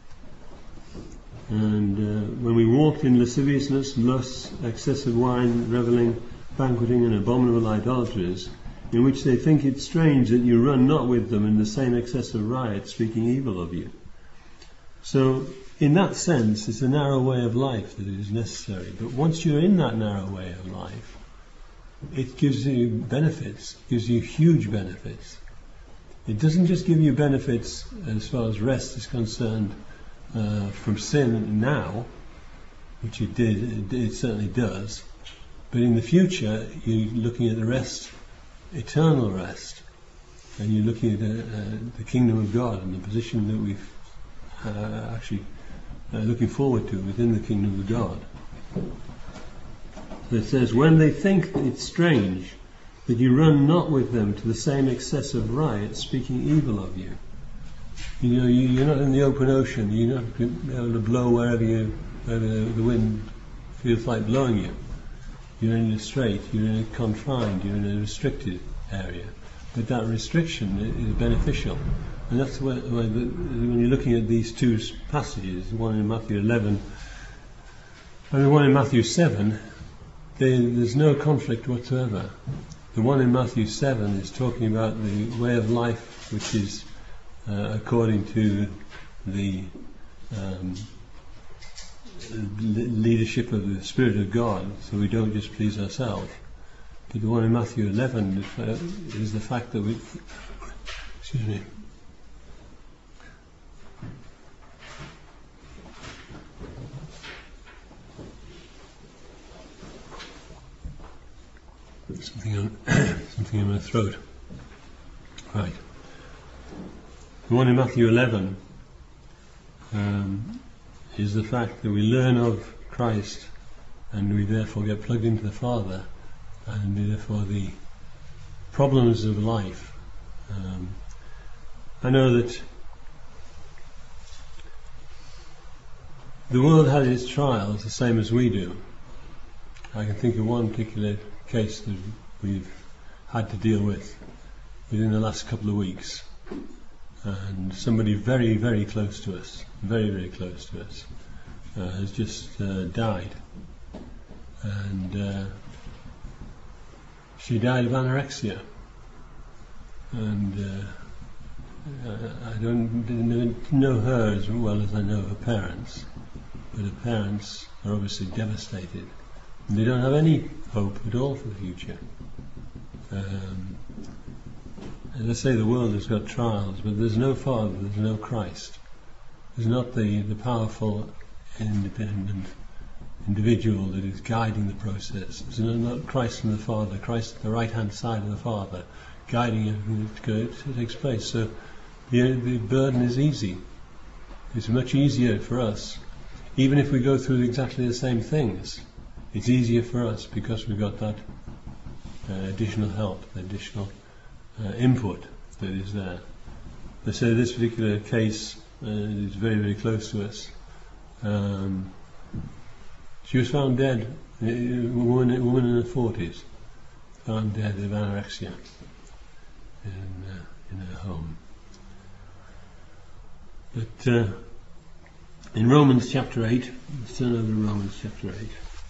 And when we walked in lasciviousness, lusts, excessive wine, revelling, banqueting, and abominable idolatries, in which they think it strange that you run not with them in the same excessive riot, speaking evil of you. So, in that sense, it's a narrow way of life that is necessary. But once you're in that narrow way of life, it gives you benefits, gives you huge benefits. It doesn't just give you benefits as far as rest is concerned from sin now, which it certainly does, but in the future you're looking at the rest, eternal rest, and you're looking at the kingdom of God and the position that we've actually looking forward to within the kingdom of God. So it says, when they think it's strange that you run not with them to the same excessive riot, speaking evil of you. You know, you're not in the open ocean. You're not able to blow wherever the wind feels like blowing you. You're in a strait, you're in a confined, you're in a restricted area. But that restriction is beneficial. And that's when you're looking at these two passages, the one in Matthew 11 and the one in Matthew 7, there's no conflict whatsoever. The one in Matthew 7 is talking about the way of life which is according to the leadership of the Spirit of God, so we don't just please ourselves. But the one in Matthew 11 is the fact that we... Excuse me. Something in my throat. Right. The one in Matthew 11 is the fact that we learn of Christ and we therefore get plugged into the Father, and therefore the problems of life. I know that the world has its trials the same as we do. I can think of one particular case that we've had to deal with within the last couple of weeks. And somebody very, very close to us, has just died. And she died of anorexia. And I don't know her as well as I know her parents, but her parents are obviously devastated. And they don't have any hope at all for the future. As I say, the world has got trials, but there's no Father, there's no Christ. There's not the powerful, independent individual that is guiding the process. There's not Christ and the Father, Christ at the right-hand side of the Father, guiding everything that takes place. So the burden is easy. It's much easier for us, even if we go through exactly the same things. It's easier for us because we've got that additional help, additional input that is there. So this particular case is very, very close to us. She was found dead, a woman in her 40s, found dead of anorexia in her home. But in Romans chapter 8, let's turn over to Romans chapter 8.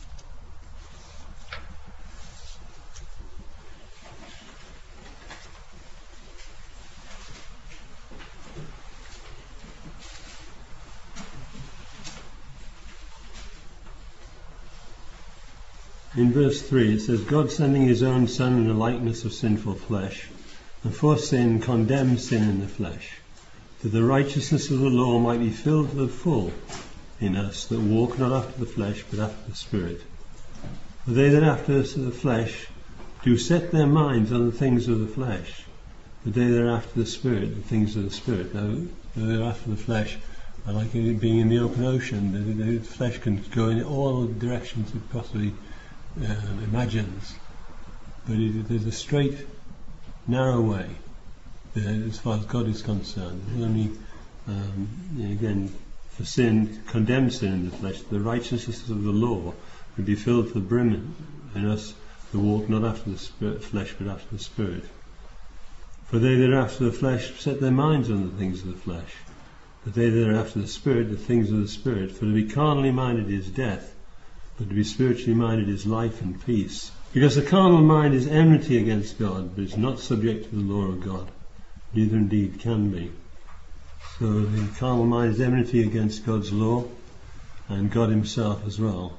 In verse 3 it says, God sending his own Son in the likeness of sinful flesh, and for sin condemned sin in the flesh, that the righteousness of the law might be filled to the full in us that walk not after the flesh but after the Spirit. For they that after the flesh do set their minds on the things of the flesh, but they that are after the Spirit, the things of the Spirit. Now, they're after the flesh, I like it being in the open ocean. The flesh can go in all the directions it possibly imagines, but there's a straight, narrow way as far as God is concerned. There's only, again, for sin, condemned sin in the flesh, the righteousness of the law would be filled to the brim in us who walk not after the flesh but after the Spirit. For they that are after the flesh set their minds on the things of the flesh, but they that are after the Spirit, the things of the Spirit. For to be carnally minded is death, but to be spiritually minded is life and peace. Because the carnal mind is enmity against God, but is not subject to the law of God, neither indeed can be. So the carnal mind is enmity against God's law, and God himself as well.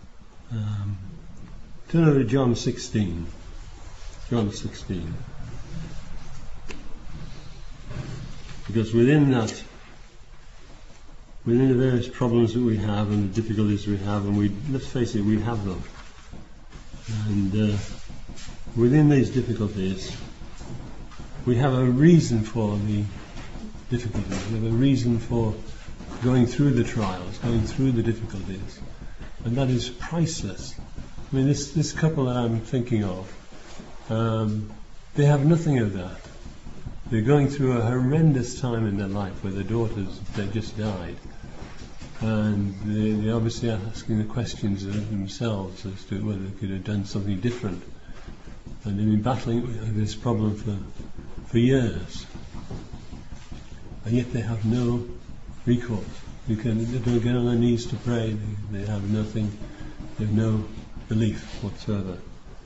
Turn over to John 16. John 16. Because within the various problems that we have and the difficulties we have, and let's face it, we have them. And within these difficulties, we have a reason for the difficulties. We have a reason for going through the trials, going through the difficulties. And that is priceless. I mean, this couple that I'm thinking of, they have nothing of that. They're going through a horrendous time in their life where their daughters, they just died. And they're obviously asking the questions of themselves as to whether they could have done something different. And they've been battling with this problem for years. And yet they have no recourse. They don't get on their knees to pray. They have nothing. They have no belief whatsoever.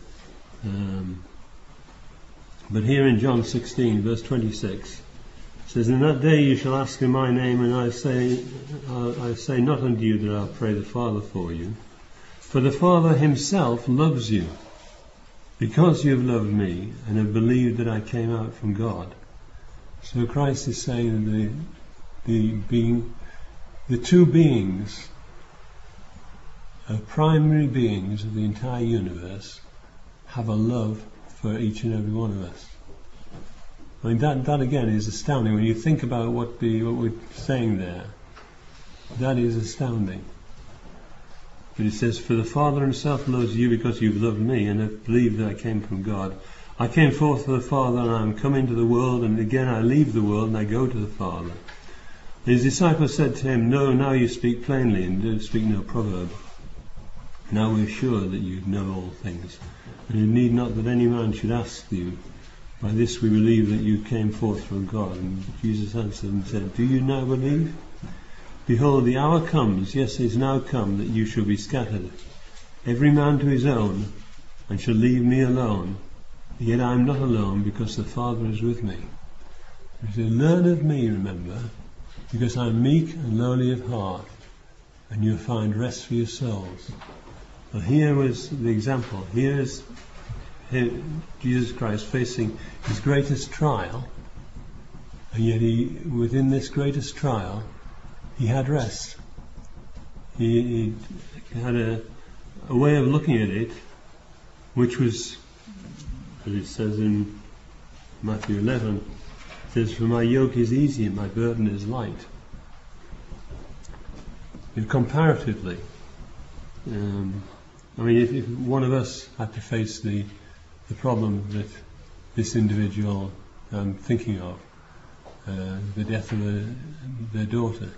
But here in John 16, verse 26, it says, In that day you shall ask in my name, and I say not unto you that I'll pray the Father for you. For the Father himself loves you, because you have loved me, and have believed that I came out from God. So Christ is saying that the two beings, primary beings of the entire universe, have a love for each and every one of us. I mean, that again is astounding. When you think about what we're saying there, that is astounding. But it says, For the Father himself loves you because you've loved me and have believed that I came from God. I came forth for the Father, and I am come into the world, and again I leave the world and I go to the Father. His disciples said to him, No, now you speak plainly, and do speak no proverb. Now we're sure that you know all things, and it need not that any man should ask you. By this we believe that you came forth from God. And Jesus answered and said, Do you now believe? Behold, the hour comes, yes, is now come, that you shall be scattered, every man to his own, and shall leave me alone. Yet I am not alone, because the Father is with me. He said, Learn of me, remember, because I am meek and lowly of heart, and you'll find rest for your souls. Well, here was the example. Here is Jesus Christ facing his greatest trial, and yet within this greatest trial, he had rest. He had a way of looking at it, which was, as it says in Matthew 11, it says, For my yoke is easy and my burden is light. And comparatively, if one of us had to face the problem that this individual thinking of, the death of their daughter,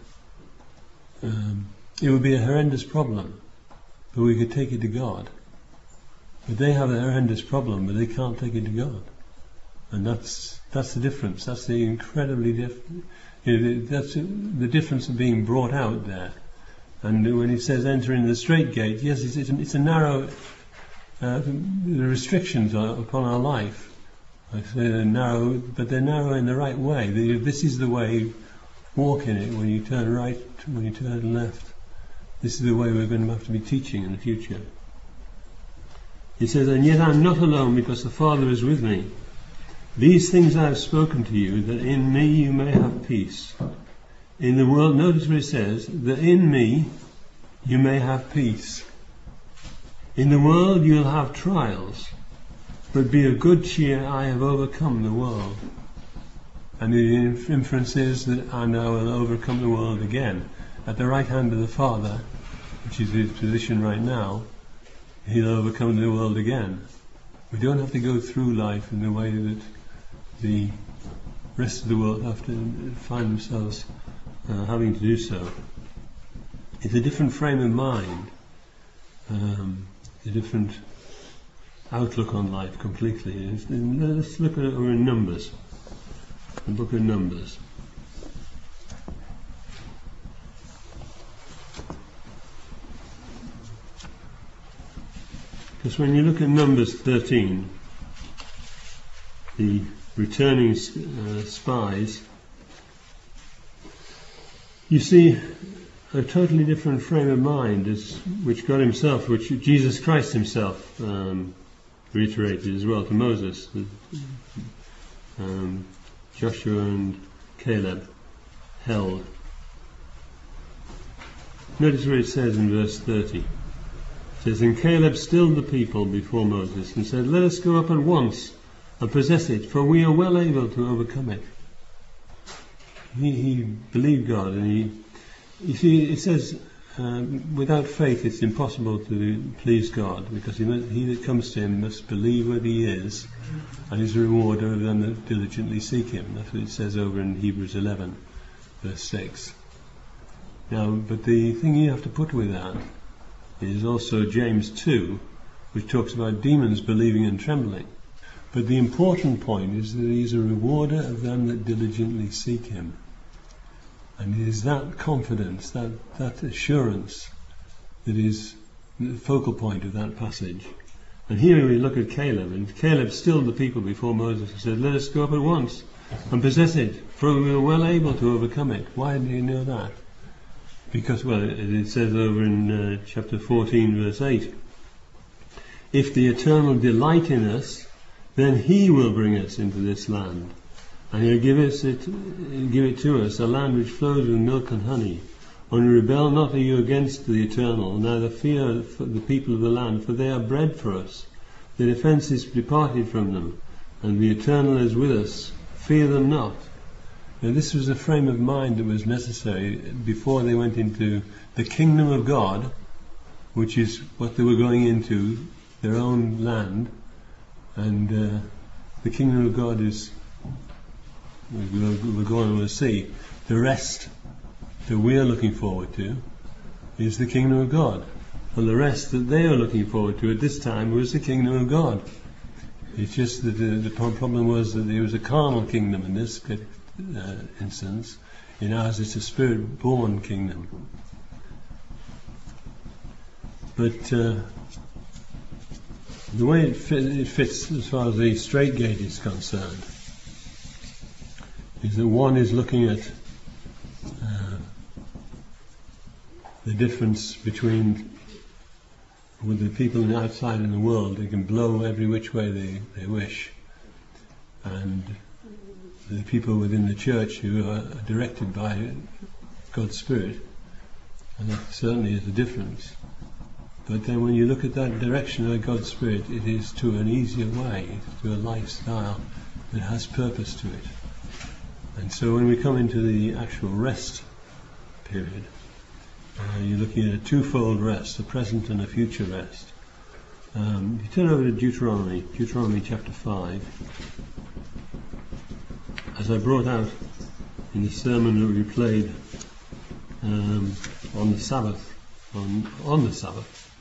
it would be a horrendous problem, but we could take it to God. But they have a horrendous problem, but they can't take it to God, and that's the difference. That's the incredibly different. That's the difference of being brought out there. And when he says enter in the straight gate, yes, it's a narrow. The restrictions upon our life, I say they're narrow, but they're narrow in the right way. This is the way. Walk in it. When you turn right, when you turn left, this is the way we're going to have to be teaching in the future. He says, And yet I am not alone, because the Father is with me. These things I have spoken to you, that in me you may have peace. In the world, notice what it says, that in me you may have peace. In the world you'll have trials, but be of good cheer, I have overcome the world. And the inference is that I now will overcome the world again. At the right hand of the Father, which is his position right now, he'll overcome the world again. We don't have to go through life in the way that the rest of the world have to find themselves having to do so. It's a different frame of mind, a different outlook on life completely. Let's look at it in Numbers, the book of Numbers. Because when you look at Numbers 13, the returning spies, you see a totally different frame of mind, which Jesus Christ himself reiterated as well to Moses. Joshua and Caleb held. Notice what it says in verse 30. It says, And Caleb stilled the people before Moses and said, Let us go up at once and possess it, for we are well able to overcome it. He believed God, and you see, it says, without faith it's impossible to please God, because he that comes to him must believe what he is, and is a rewarder of them that diligently seek him. That's what it says over in Hebrews 11, verse 6. Now, but the thing you have to put with that is also James 2, which talks about demons believing and trembling. But the important point is that he's a rewarder of them that diligently seek him. And it is that confidence, that assurance, that is the focal point of that passage. And here we look at Caleb, and Caleb stilled the people before Moses and said, Let us go up at once and possess it, for we are well able to overcome it. Why do you know that? Because, well, it says over in chapter 14, verse 8, If the Eternal delight in us, then he will bring us into this land, and he'll give it to us, a land which flows with milk and honey. Only rebel not you against the Eternal, neither fear for the people of the land, for they are bread for us. The offence is departed from them, and the Eternal is with us. Fear them not. Now, this was a frame of mind that was necessary before they went into the kingdom of God, which is what they were going into, their own land. And the kingdom of God is, we're going to see, the rest that we are looking forward to is the kingdom of God. And the rest that they are looking forward to at this time was the kingdom of God. It's just that the problem was that there was a carnal kingdom in this instance. In ours it's a spirit-born kingdom. But the way it fits as far as the straight gate is concerned is that one is looking at the difference between with the people outside in the world. They can blow every which way they wish, and the people within the church who are directed by God's Spirit, and that certainly is a difference. But then when you look at that direction of God's Spirit, it is to an easier way, to a lifestyle that has purpose to it. And so when we come into the actual rest period, you're looking at a twofold rest, a present and a future rest. You turn over to Deuteronomy chapter 5. As I brought out in the sermon that we played on the Sabbath, on the Sabbath,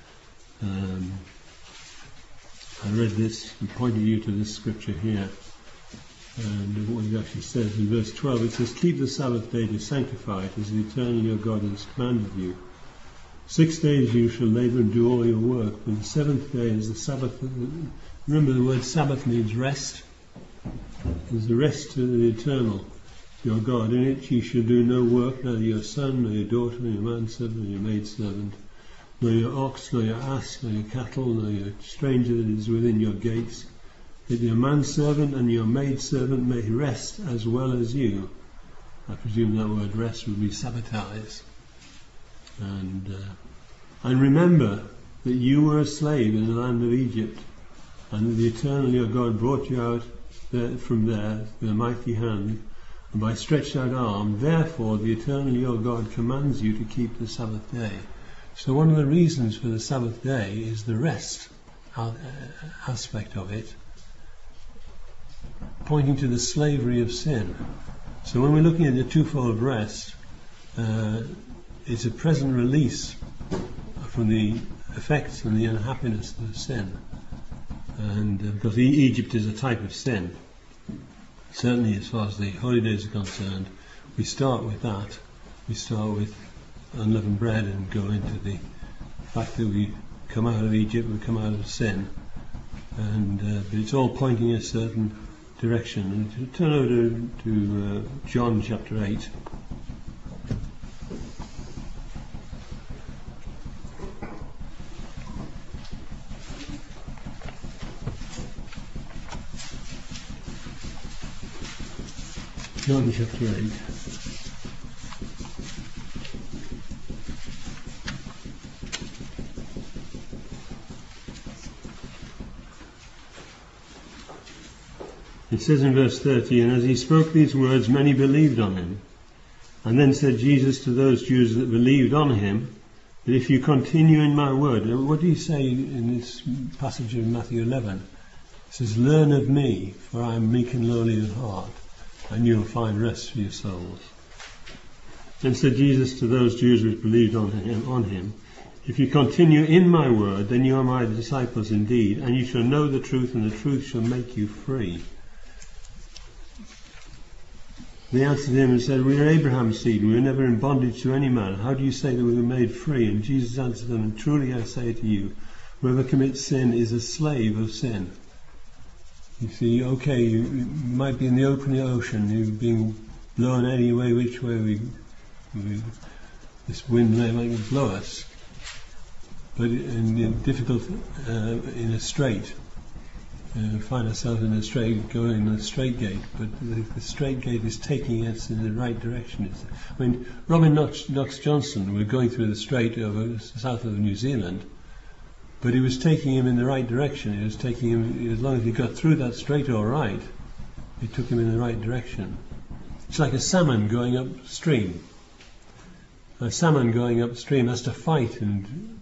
I read this and pointed you to this scripture here. And what it actually says in verse 12, it says, "Keep the Sabbath day to sanctify it, as the eternal your God has commanded you. 6 days you shall labour and do all your work, but the seventh day is the Sabbath." Remember, the word Sabbath means rest. There's the rest to the eternal your God. In it you shall do no work, neither your son, nor your daughter, nor your manservant, nor your maidservant, nor your ox, nor your ass, nor your cattle, nor your stranger that is within your gates, that your manservant and your maidservant may rest as well as you. I presume that word rest would be sabbatize. And remember that you were a slave in the land of Egypt, and that the eternal your God brought you out from there with a mighty hand and by stretched out arm. Therefore the eternal your God commands you to keep the Sabbath day. So one of the reasons for the Sabbath day is the rest aspect of it, pointing to the slavery of sin. So when we're looking at the twofold rest, it's a present release from the effects and the unhappiness of sin. And because Egypt is a type of sin, certainly as far as the holy days are concerned, we start with that. We start with unleavened bread and go into the fact that we come out of Egypt, we come out of sin. And but it's all pointing a certain direction. And turn over to John chapter 8. John chapter 8. It says in verse 30, "And as he spoke these words, many believed on him. And then said Jesus to those Jews that believed on him, that if you continue in my word." What do you say in this passage of Matthew 11? It says, "Learn of me, for I am meek and lowly in heart, and you will find rest for your souls." Then said Jesus to those Jews which believed on him, "If you continue in my word, then you are my disciples indeed, and you shall know the truth, and the truth shall make you free." They answered him and said, "We are Abraham's seed, and we were never in bondage to any man. How do you say that we were made free?" And Jesus answered them, "And truly I say to you, whoever commits sin is a slave of sin." You see, okay, you might be in the open ocean, you're being blown any way, which way this wind may blow us. But in difficult, in a strait, find ourselves in a strait, going in a straight gate, but the straight gate is taking us in the right direction. I mean, Robin Knox Johnson was going through the strait over south of New Zealand, but he was taking him in the right direction. It was taking him, as long as he got through that strait all right, it took him in the right direction. It's like a salmon going upstream. A salmon going upstream has to fight and,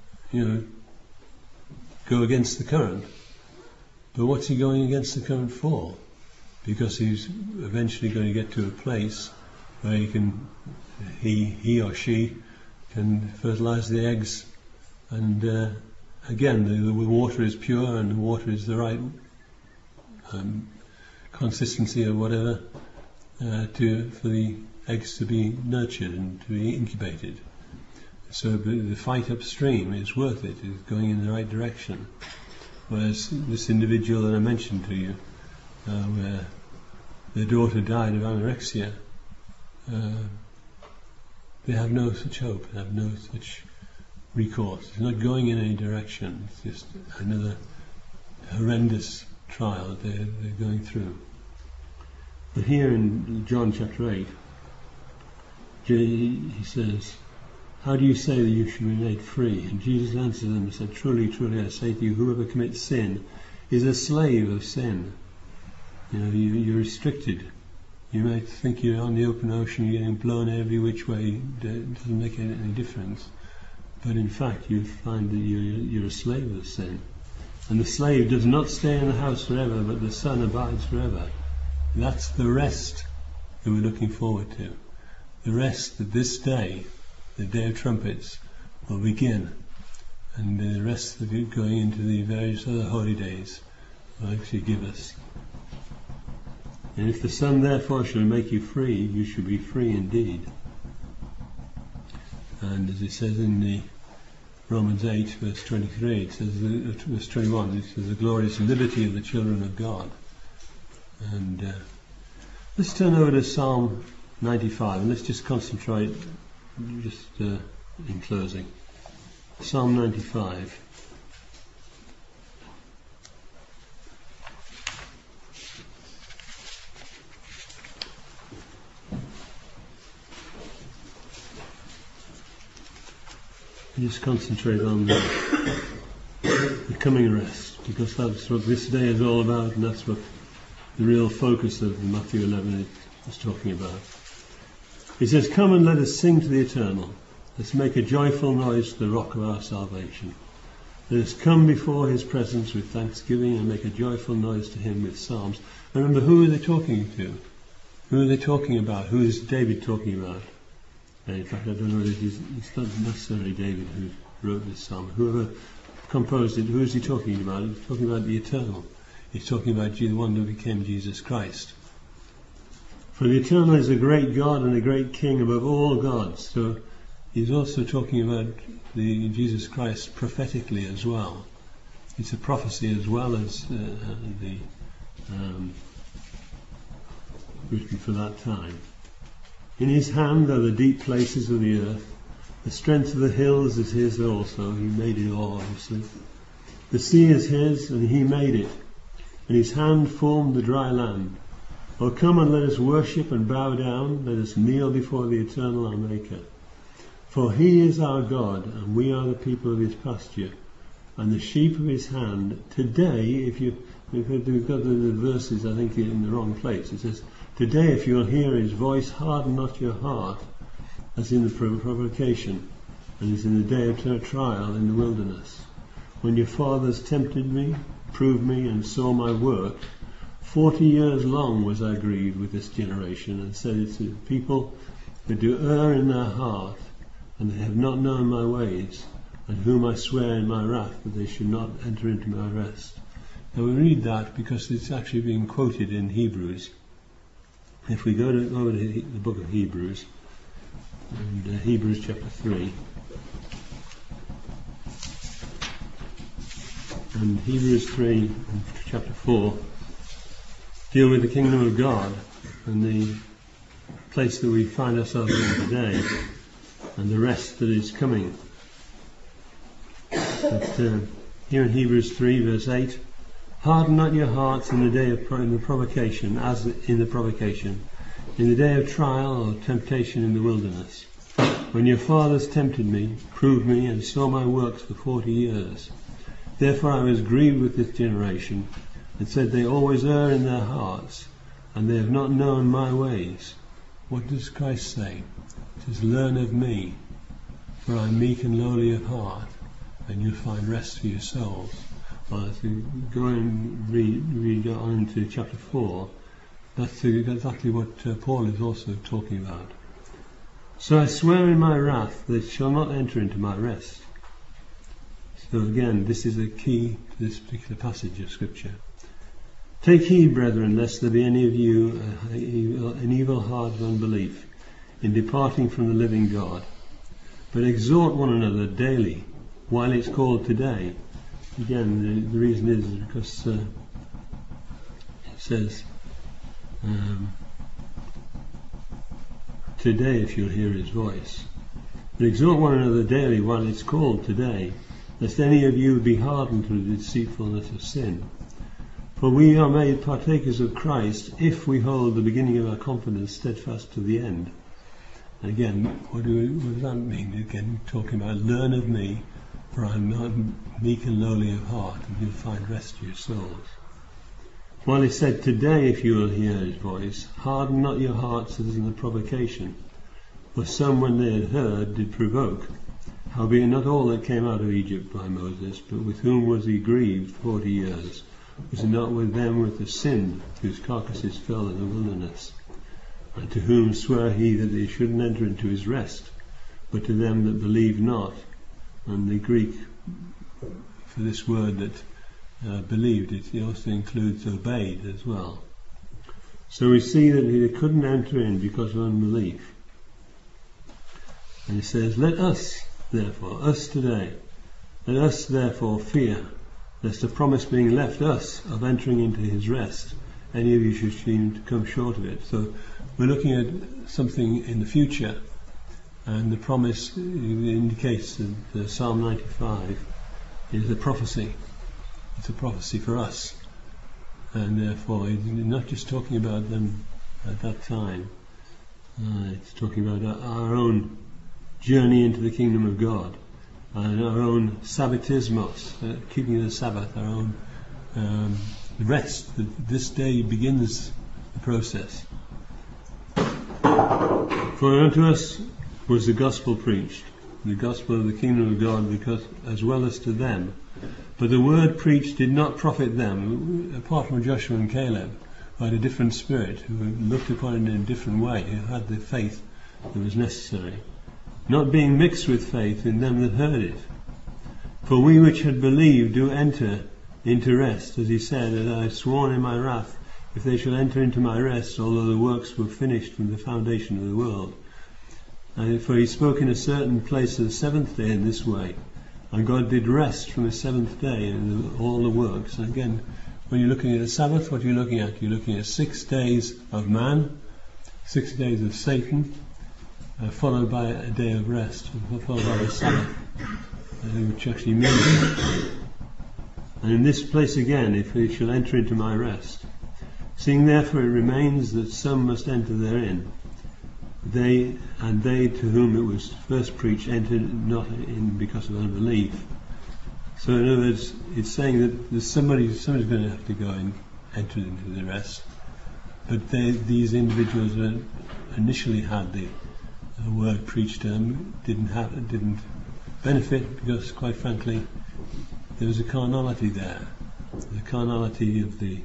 go against the current. But what's he going against the current for? Because he's eventually going to get to a place where he or she can fertilize the eggs And again, the water is pure, and the water is the right consistency or whatever for the eggs to be nurtured and to be incubated. So the fight upstream is worth it, is going in the right direction. Whereas this individual that I mentioned to you, where their daughter died of anorexia, they have no such hope, they have no such recourse. It's not going in any direction, it's just another horrendous trial that they're going through. But here in John chapter 8, he says, "How do you say that you should be made free?" And Jesus answered them and said, "Truly, truly, I say to you, whoever commits sin is a slave of sin." You know, you're restricted. You might think you're on the open ocean, you're getting blown every which way, it doesn't make any difference. But in fact, you find that you're a slave of sin. And the slave does not stay in the house forever, but the Son abides forever. That's the rest that we're looking forward to. The rest that this day, the Day of Trumpets, will begin. And the rest of it going into the various other holy days will actually give us. And if the Son therefore shall make you free, you shall be free indeed. And as it says in the Romans 8 verse 23, it says, verse 21, it says, the glorious liberty of the children of God. And let's turn over to Psalm 95 and let's just concentrate in closing. Psalm 95. Just concentrate on the coming rest, because that's what this day is all about, and that's what the real focus of Matthew 11 is talking about. He says, "Come and let us sing to the Eternal. Let's make a joyful noise to the rock of our salvation. Let us come before his presence with thanksgiving and make a joyful noise to him with psalms." Remember, who are they talking to? Who are they talking about? Who is David talking about? In fact, I don't know if it's not necessarily David who wrote this psalm. Whoever composed it, who is he talking about? He's talking about the Eternal. He's talking about the one who became Jesus Christ. For the Eternal is a great God and a great King above all gods. So he's also talking about the Jesus Christ prophetically as well. It's a prophecy as well as written for that time. In his hand are the deep places of the earth. The strength of the hills is his also. He made it all, obviously. The sea is his, and he made it. And his hand formed the dry land. Oh, come and let us worship and bow down. Let us kneel before the Eternal, our Maker. For he is our God, and we are the people of his pasture, and the sheep of his hand. Today, we've got the verses, I think, in the wrong place. It says, "Today, if you'll hear his voice, harden not your heart, as in the provocation, and as in the day of trial in the wilderness. When your fathers tempted me, proved me, and saw my work, 40 years long was I grieved with this generation, and said it to people that do err in their heart, and they have not known my ways, and whom I swear in my wrath that they should not enter into my rest." Now we read that because it's actually being quoted in Hebrews. If we go over to the book of Hebrews, and Hebrews chapter 3, and Hebrews 3 and chapter 4 deal with the kingdom of God and the place that we find ourselves in today and the rest that is coming. But here in Hebrews 3 verse 8, "Harden not your hearts in the day of provocation, as in the provocation, in the day of trial or temptation in the wilderness, when your fathers tempted me, proved me, and saw my works for 40 years. Therefore I was grieved with this generation, and said, they always err in their hearts, and they have not known my ways." What does Christ say? He says, "Learn of me, for I am meek and lowly of heart, and you'll find rest for your souls." Well, as we go and read on into chapter 4, that's exactly what Paul is also talking about. "So I swear in my wrath, they shall not enter into my rest. So again, this is a key to this particular passage of Scripture. Take heed, brethren, lest there be any of you an evil heart of unbelief in departing from the living God. But exhort one another daily, while it's called today. Again, the reason is because it says, today if you'll hear his voice. But exhort one another daily while it's called today, lest any of you be hardened through the deceitfulness of sin. For we are made partakers of Christ if we hold the beginning of our confidence steadfast to the end. And again, what does that mean? Again, talking about, learn of me, for I am meek and lowly of heart, and you'll find rest to your souls. While he said, today if you will hear his voice, harden not your hearts as in the provocation. For some, when they had heard, did provoke. Howbeit not all that came out of Egypt by Moses, but with whom was he grieved 40 years? Was it not with them with the sin, whose carcasses fell in the wilderness? And to whom sware he that they shouldn't enter into his rest, but to them that believe not? And the Greek for this word that believed, it also includes obeyed as well. So we see that they couldn't enter in because of unbelief. And he says, let us, therefore, us today, let us therefore fear, lest the promise being left us of entering into his rest, any of you should seem to come short of it. So we're looking at something in the future, and the promise indicates that Psalm 95 is a prophecy. It's a prophecy for us, and therefore it's not just talking about them at that time. It's talking about our own journey into the kingdom of God, and our own sabbatismos, keeping the Sabbath, our own rest. This day begins the process. For unto us was the gospel preached, the gospel of the kingdom of God, because as well as to them. But the word preached did not profit them, apart from Joshua and Caleb, who had a different spirit, who looked upon it in a different way, who had the faith that was necessary, not being mixed with faith in them that heard it. For we which had believed do enter into rest, as he said, as I have sworn in my wrath, if they shall enter into my rest, although the works were finished from the foundation of the world. For he spoke in a certain place of the seventh day in this way, and God did rest from the seventh day and all the works. And again, when you're looking at the Sabbath, what are you looking at? You're looking at 6 days of man, 6 days of Satan, followed by a day of rest, followed by the Sabbath, which actually means. And in this place again, if they shall enter into my rest, seeing therefore it remains that some must enter therein, they to whom it was first preached entered not in because of unbelief. So in other words, it's saying that there's somebody's going to have to go and enter into the rest. But these individuals that initially had the word preached to them didn't benefit, because quite frankly there was a carnality there, the carnality of the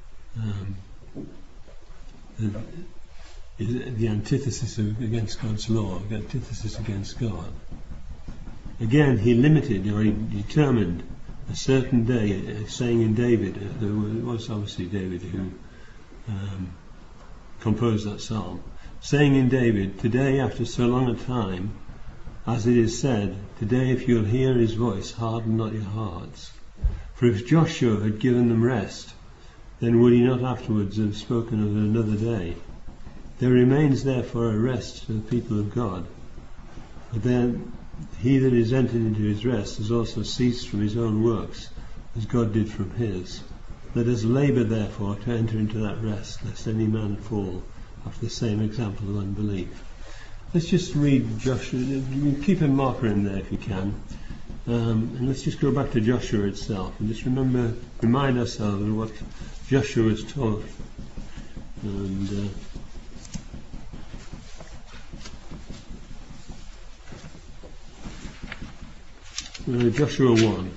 antithesis against God's law, the antithesis against God. Again, he limited, or he determined a certain day, saying in David, it was obviously David who composed that psalm, saying in David, today after so long a time, as it is said, today if you'll hear his voice, harden not your hearts. For if Joshua had given them rest, then would he not afterwards have spoken of another day? There remains therefore a rest for the people of God. But then he that is entered into his rest has also ceased from his own works, as God did from his. Let us labour therefore to enter into that rest, lest any man fall after the same example of unbelief. Let's just read Joshua. Keep a marker in there if you can. And let's just go back to Joshua itself and just remind ourselves of what Joshua was taught. And Joshua 1.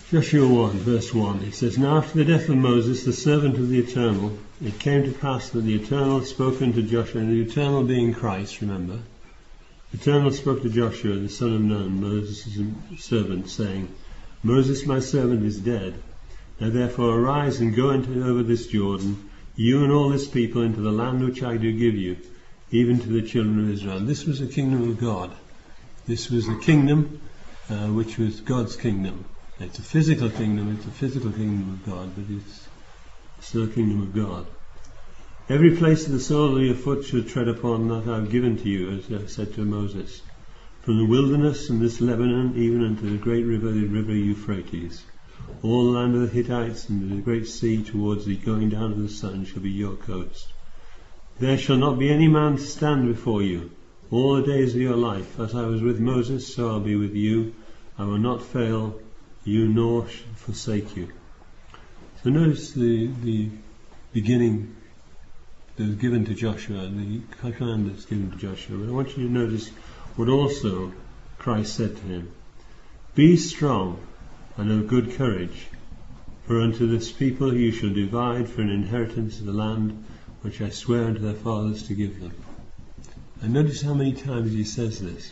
Joshua 1, verse 1, it says, Now after the death of Moses, the servant of the Eternal, it came to pass that the Eternal spoke unto Joshua, and the Eternal being Christ, remember, the Eternal spoke to Joshua, the son of Nun, Moses' servant, saying, Moses my servant is dead. Now therefore arise and go over this Jordan, you and all this people, into the land which I do give you, even to the children of Israel. This was the kingdom of God. This was the kingdom which was God's kingdom. It's a physical kingdom of God, but it's still the kingdom of God. Every place that the sole of your foot should tread upon, that I have given to you, as I said to Moses, from the wilderness and this Lebanon, even unto the great river, the river Euphrates. All the land of the Hittites and the great sea towards the going down of the sun shall be your coast. There shall not be any man to stand before you all the days of your life. As I was with Moses, so I'll be with you. I will not fail you nor forsake you. So notice the beginning that was given to Joshua, the command that's given to Joshua. But I want you to notice what also Christ said to him. Be strong and of good courage, for unto this people you shall divide for an inheritance the land which I swear unto their fathers to give them. And notice how many times he says this.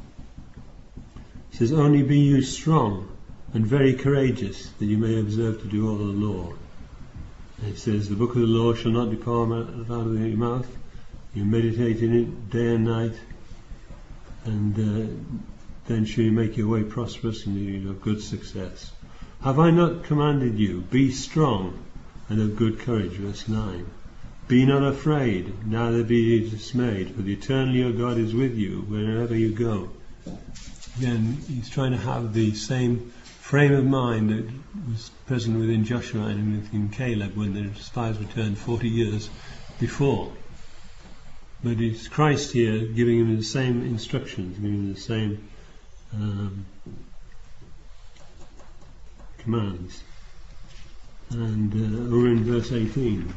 He says, Only be you strong and very courageous, that you may observe to do all the law. And it says, the book of the law shall not depart out of your mouth. You meditate in it day and night, and then shall you make your way prosperous, and you have good success. Have I not commanded you? Be strong and of good courage. Verse 9. Be not afraid, neither be ye dismayed, for the Eternal your God is with you wherever you go. Again, he's trying to have the same frame of mind that was present within Joshua and within Caleb when the spies returned 40 years before. But it's Christ here giving him the same instructions, giving him the same commands. And over in verse 18,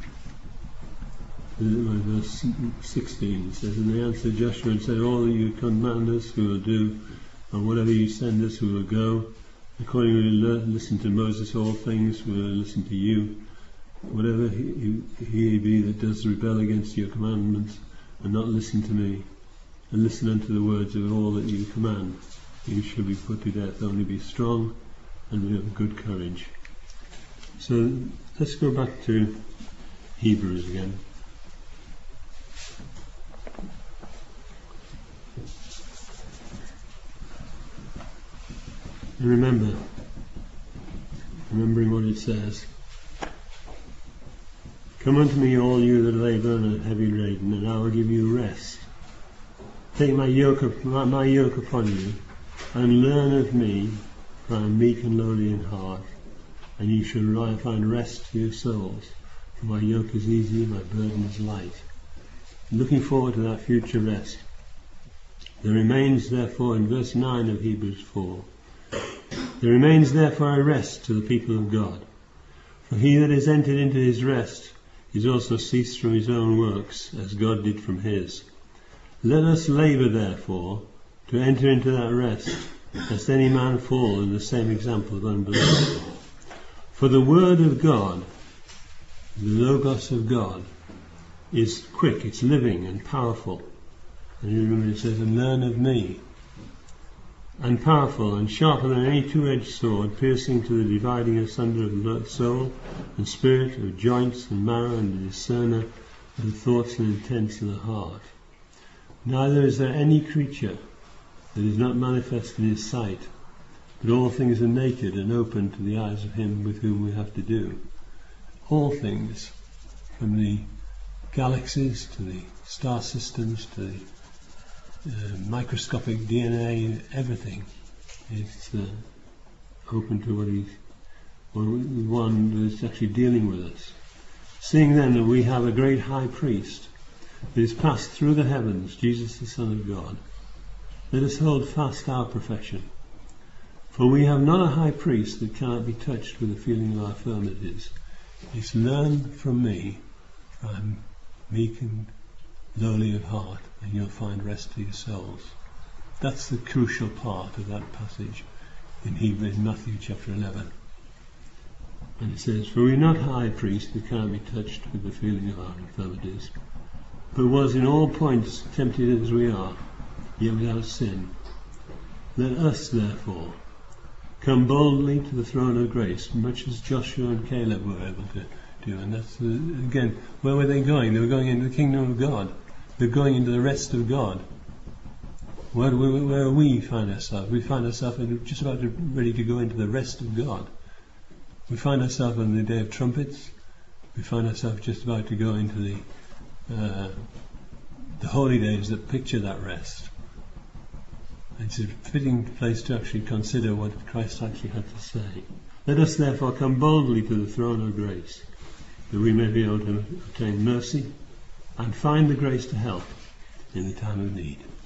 verse 16, it says, And they answered Joshua and said, All that you command us we will do, and whatever you send us we will go. Accordingly, we will listen to Moses all things, we will listen to you. Whatever he be that does rebel against your commandments, and not listen to me, and listen unto the words of all that you command, you shall be put to death. Only be strong and be of good courage. So let's go back to Hebrews again. And remembering what it says, Come unto me, all you that labour and are heavy laden, and I will give you rest. Take my yoke upon you, and learn of me, for I am meek and lowly in heart, and you shall find rest for your souls. For my yoke is easy, my burden is light. Looking forward to that future rest. There remains therefore, in verse 9 of Hebrews 4, there remains therefore a rest to the people of God. For he that is entered into his rest is also ceased from his own works, as God did from his. Let us labour therefore to enter into that rest, lest any man fall in the same example of unbelief. For the word of God, the Logos of God, is quick, it's living and powerful. And you remember it says, And learn of me. And powerful, and sharper than any two-edged sword, piercing to the dividing asunder of soul and spirit, of joints and marrow, and the discerner of the thoughts and intents of the heart. Neither is there any creature that is not manifest in his sight, but all things are naked and open to the eyes of him with whom we have to do. All things, from the galaxies to the star systems to the microscopic DNA, everything is open to one that's actually dealing with us. Seeing then that we have a great high priest that is passed through the heavens, Jesus the Son of God, let us hold fast our profession. For we have not a high priest that cannot be touched with the feeling of our infirmities. It's learn from me, for I am meek and lowly of heart, and you'll find rest for your souls. That's the crucial part of that passage in Matthew chapter 11. And it says, "For we are not high priest who cannot be touched with the feeling of our infirmities, but was in all points tempted as we are, yet without sin. Let us, therefore, come boldly to the throne of grace, much as Joshua and Caleb were able to do." And that's, again, where were they going? They were going into the kingdom of God. They're going into the rest of God. Where we find ourselves? We find ourselves just about ready to go into the rest of God. We find ourselves on the day of trumpets. We find ourselves just about to go into the holy days that picture that rest. It's a fitting place to actually consider what Christ actually had to say. "Let us therefore come boldly to the throne of grace, that we may be able to obtain mercy and find the grace to help in the time of need."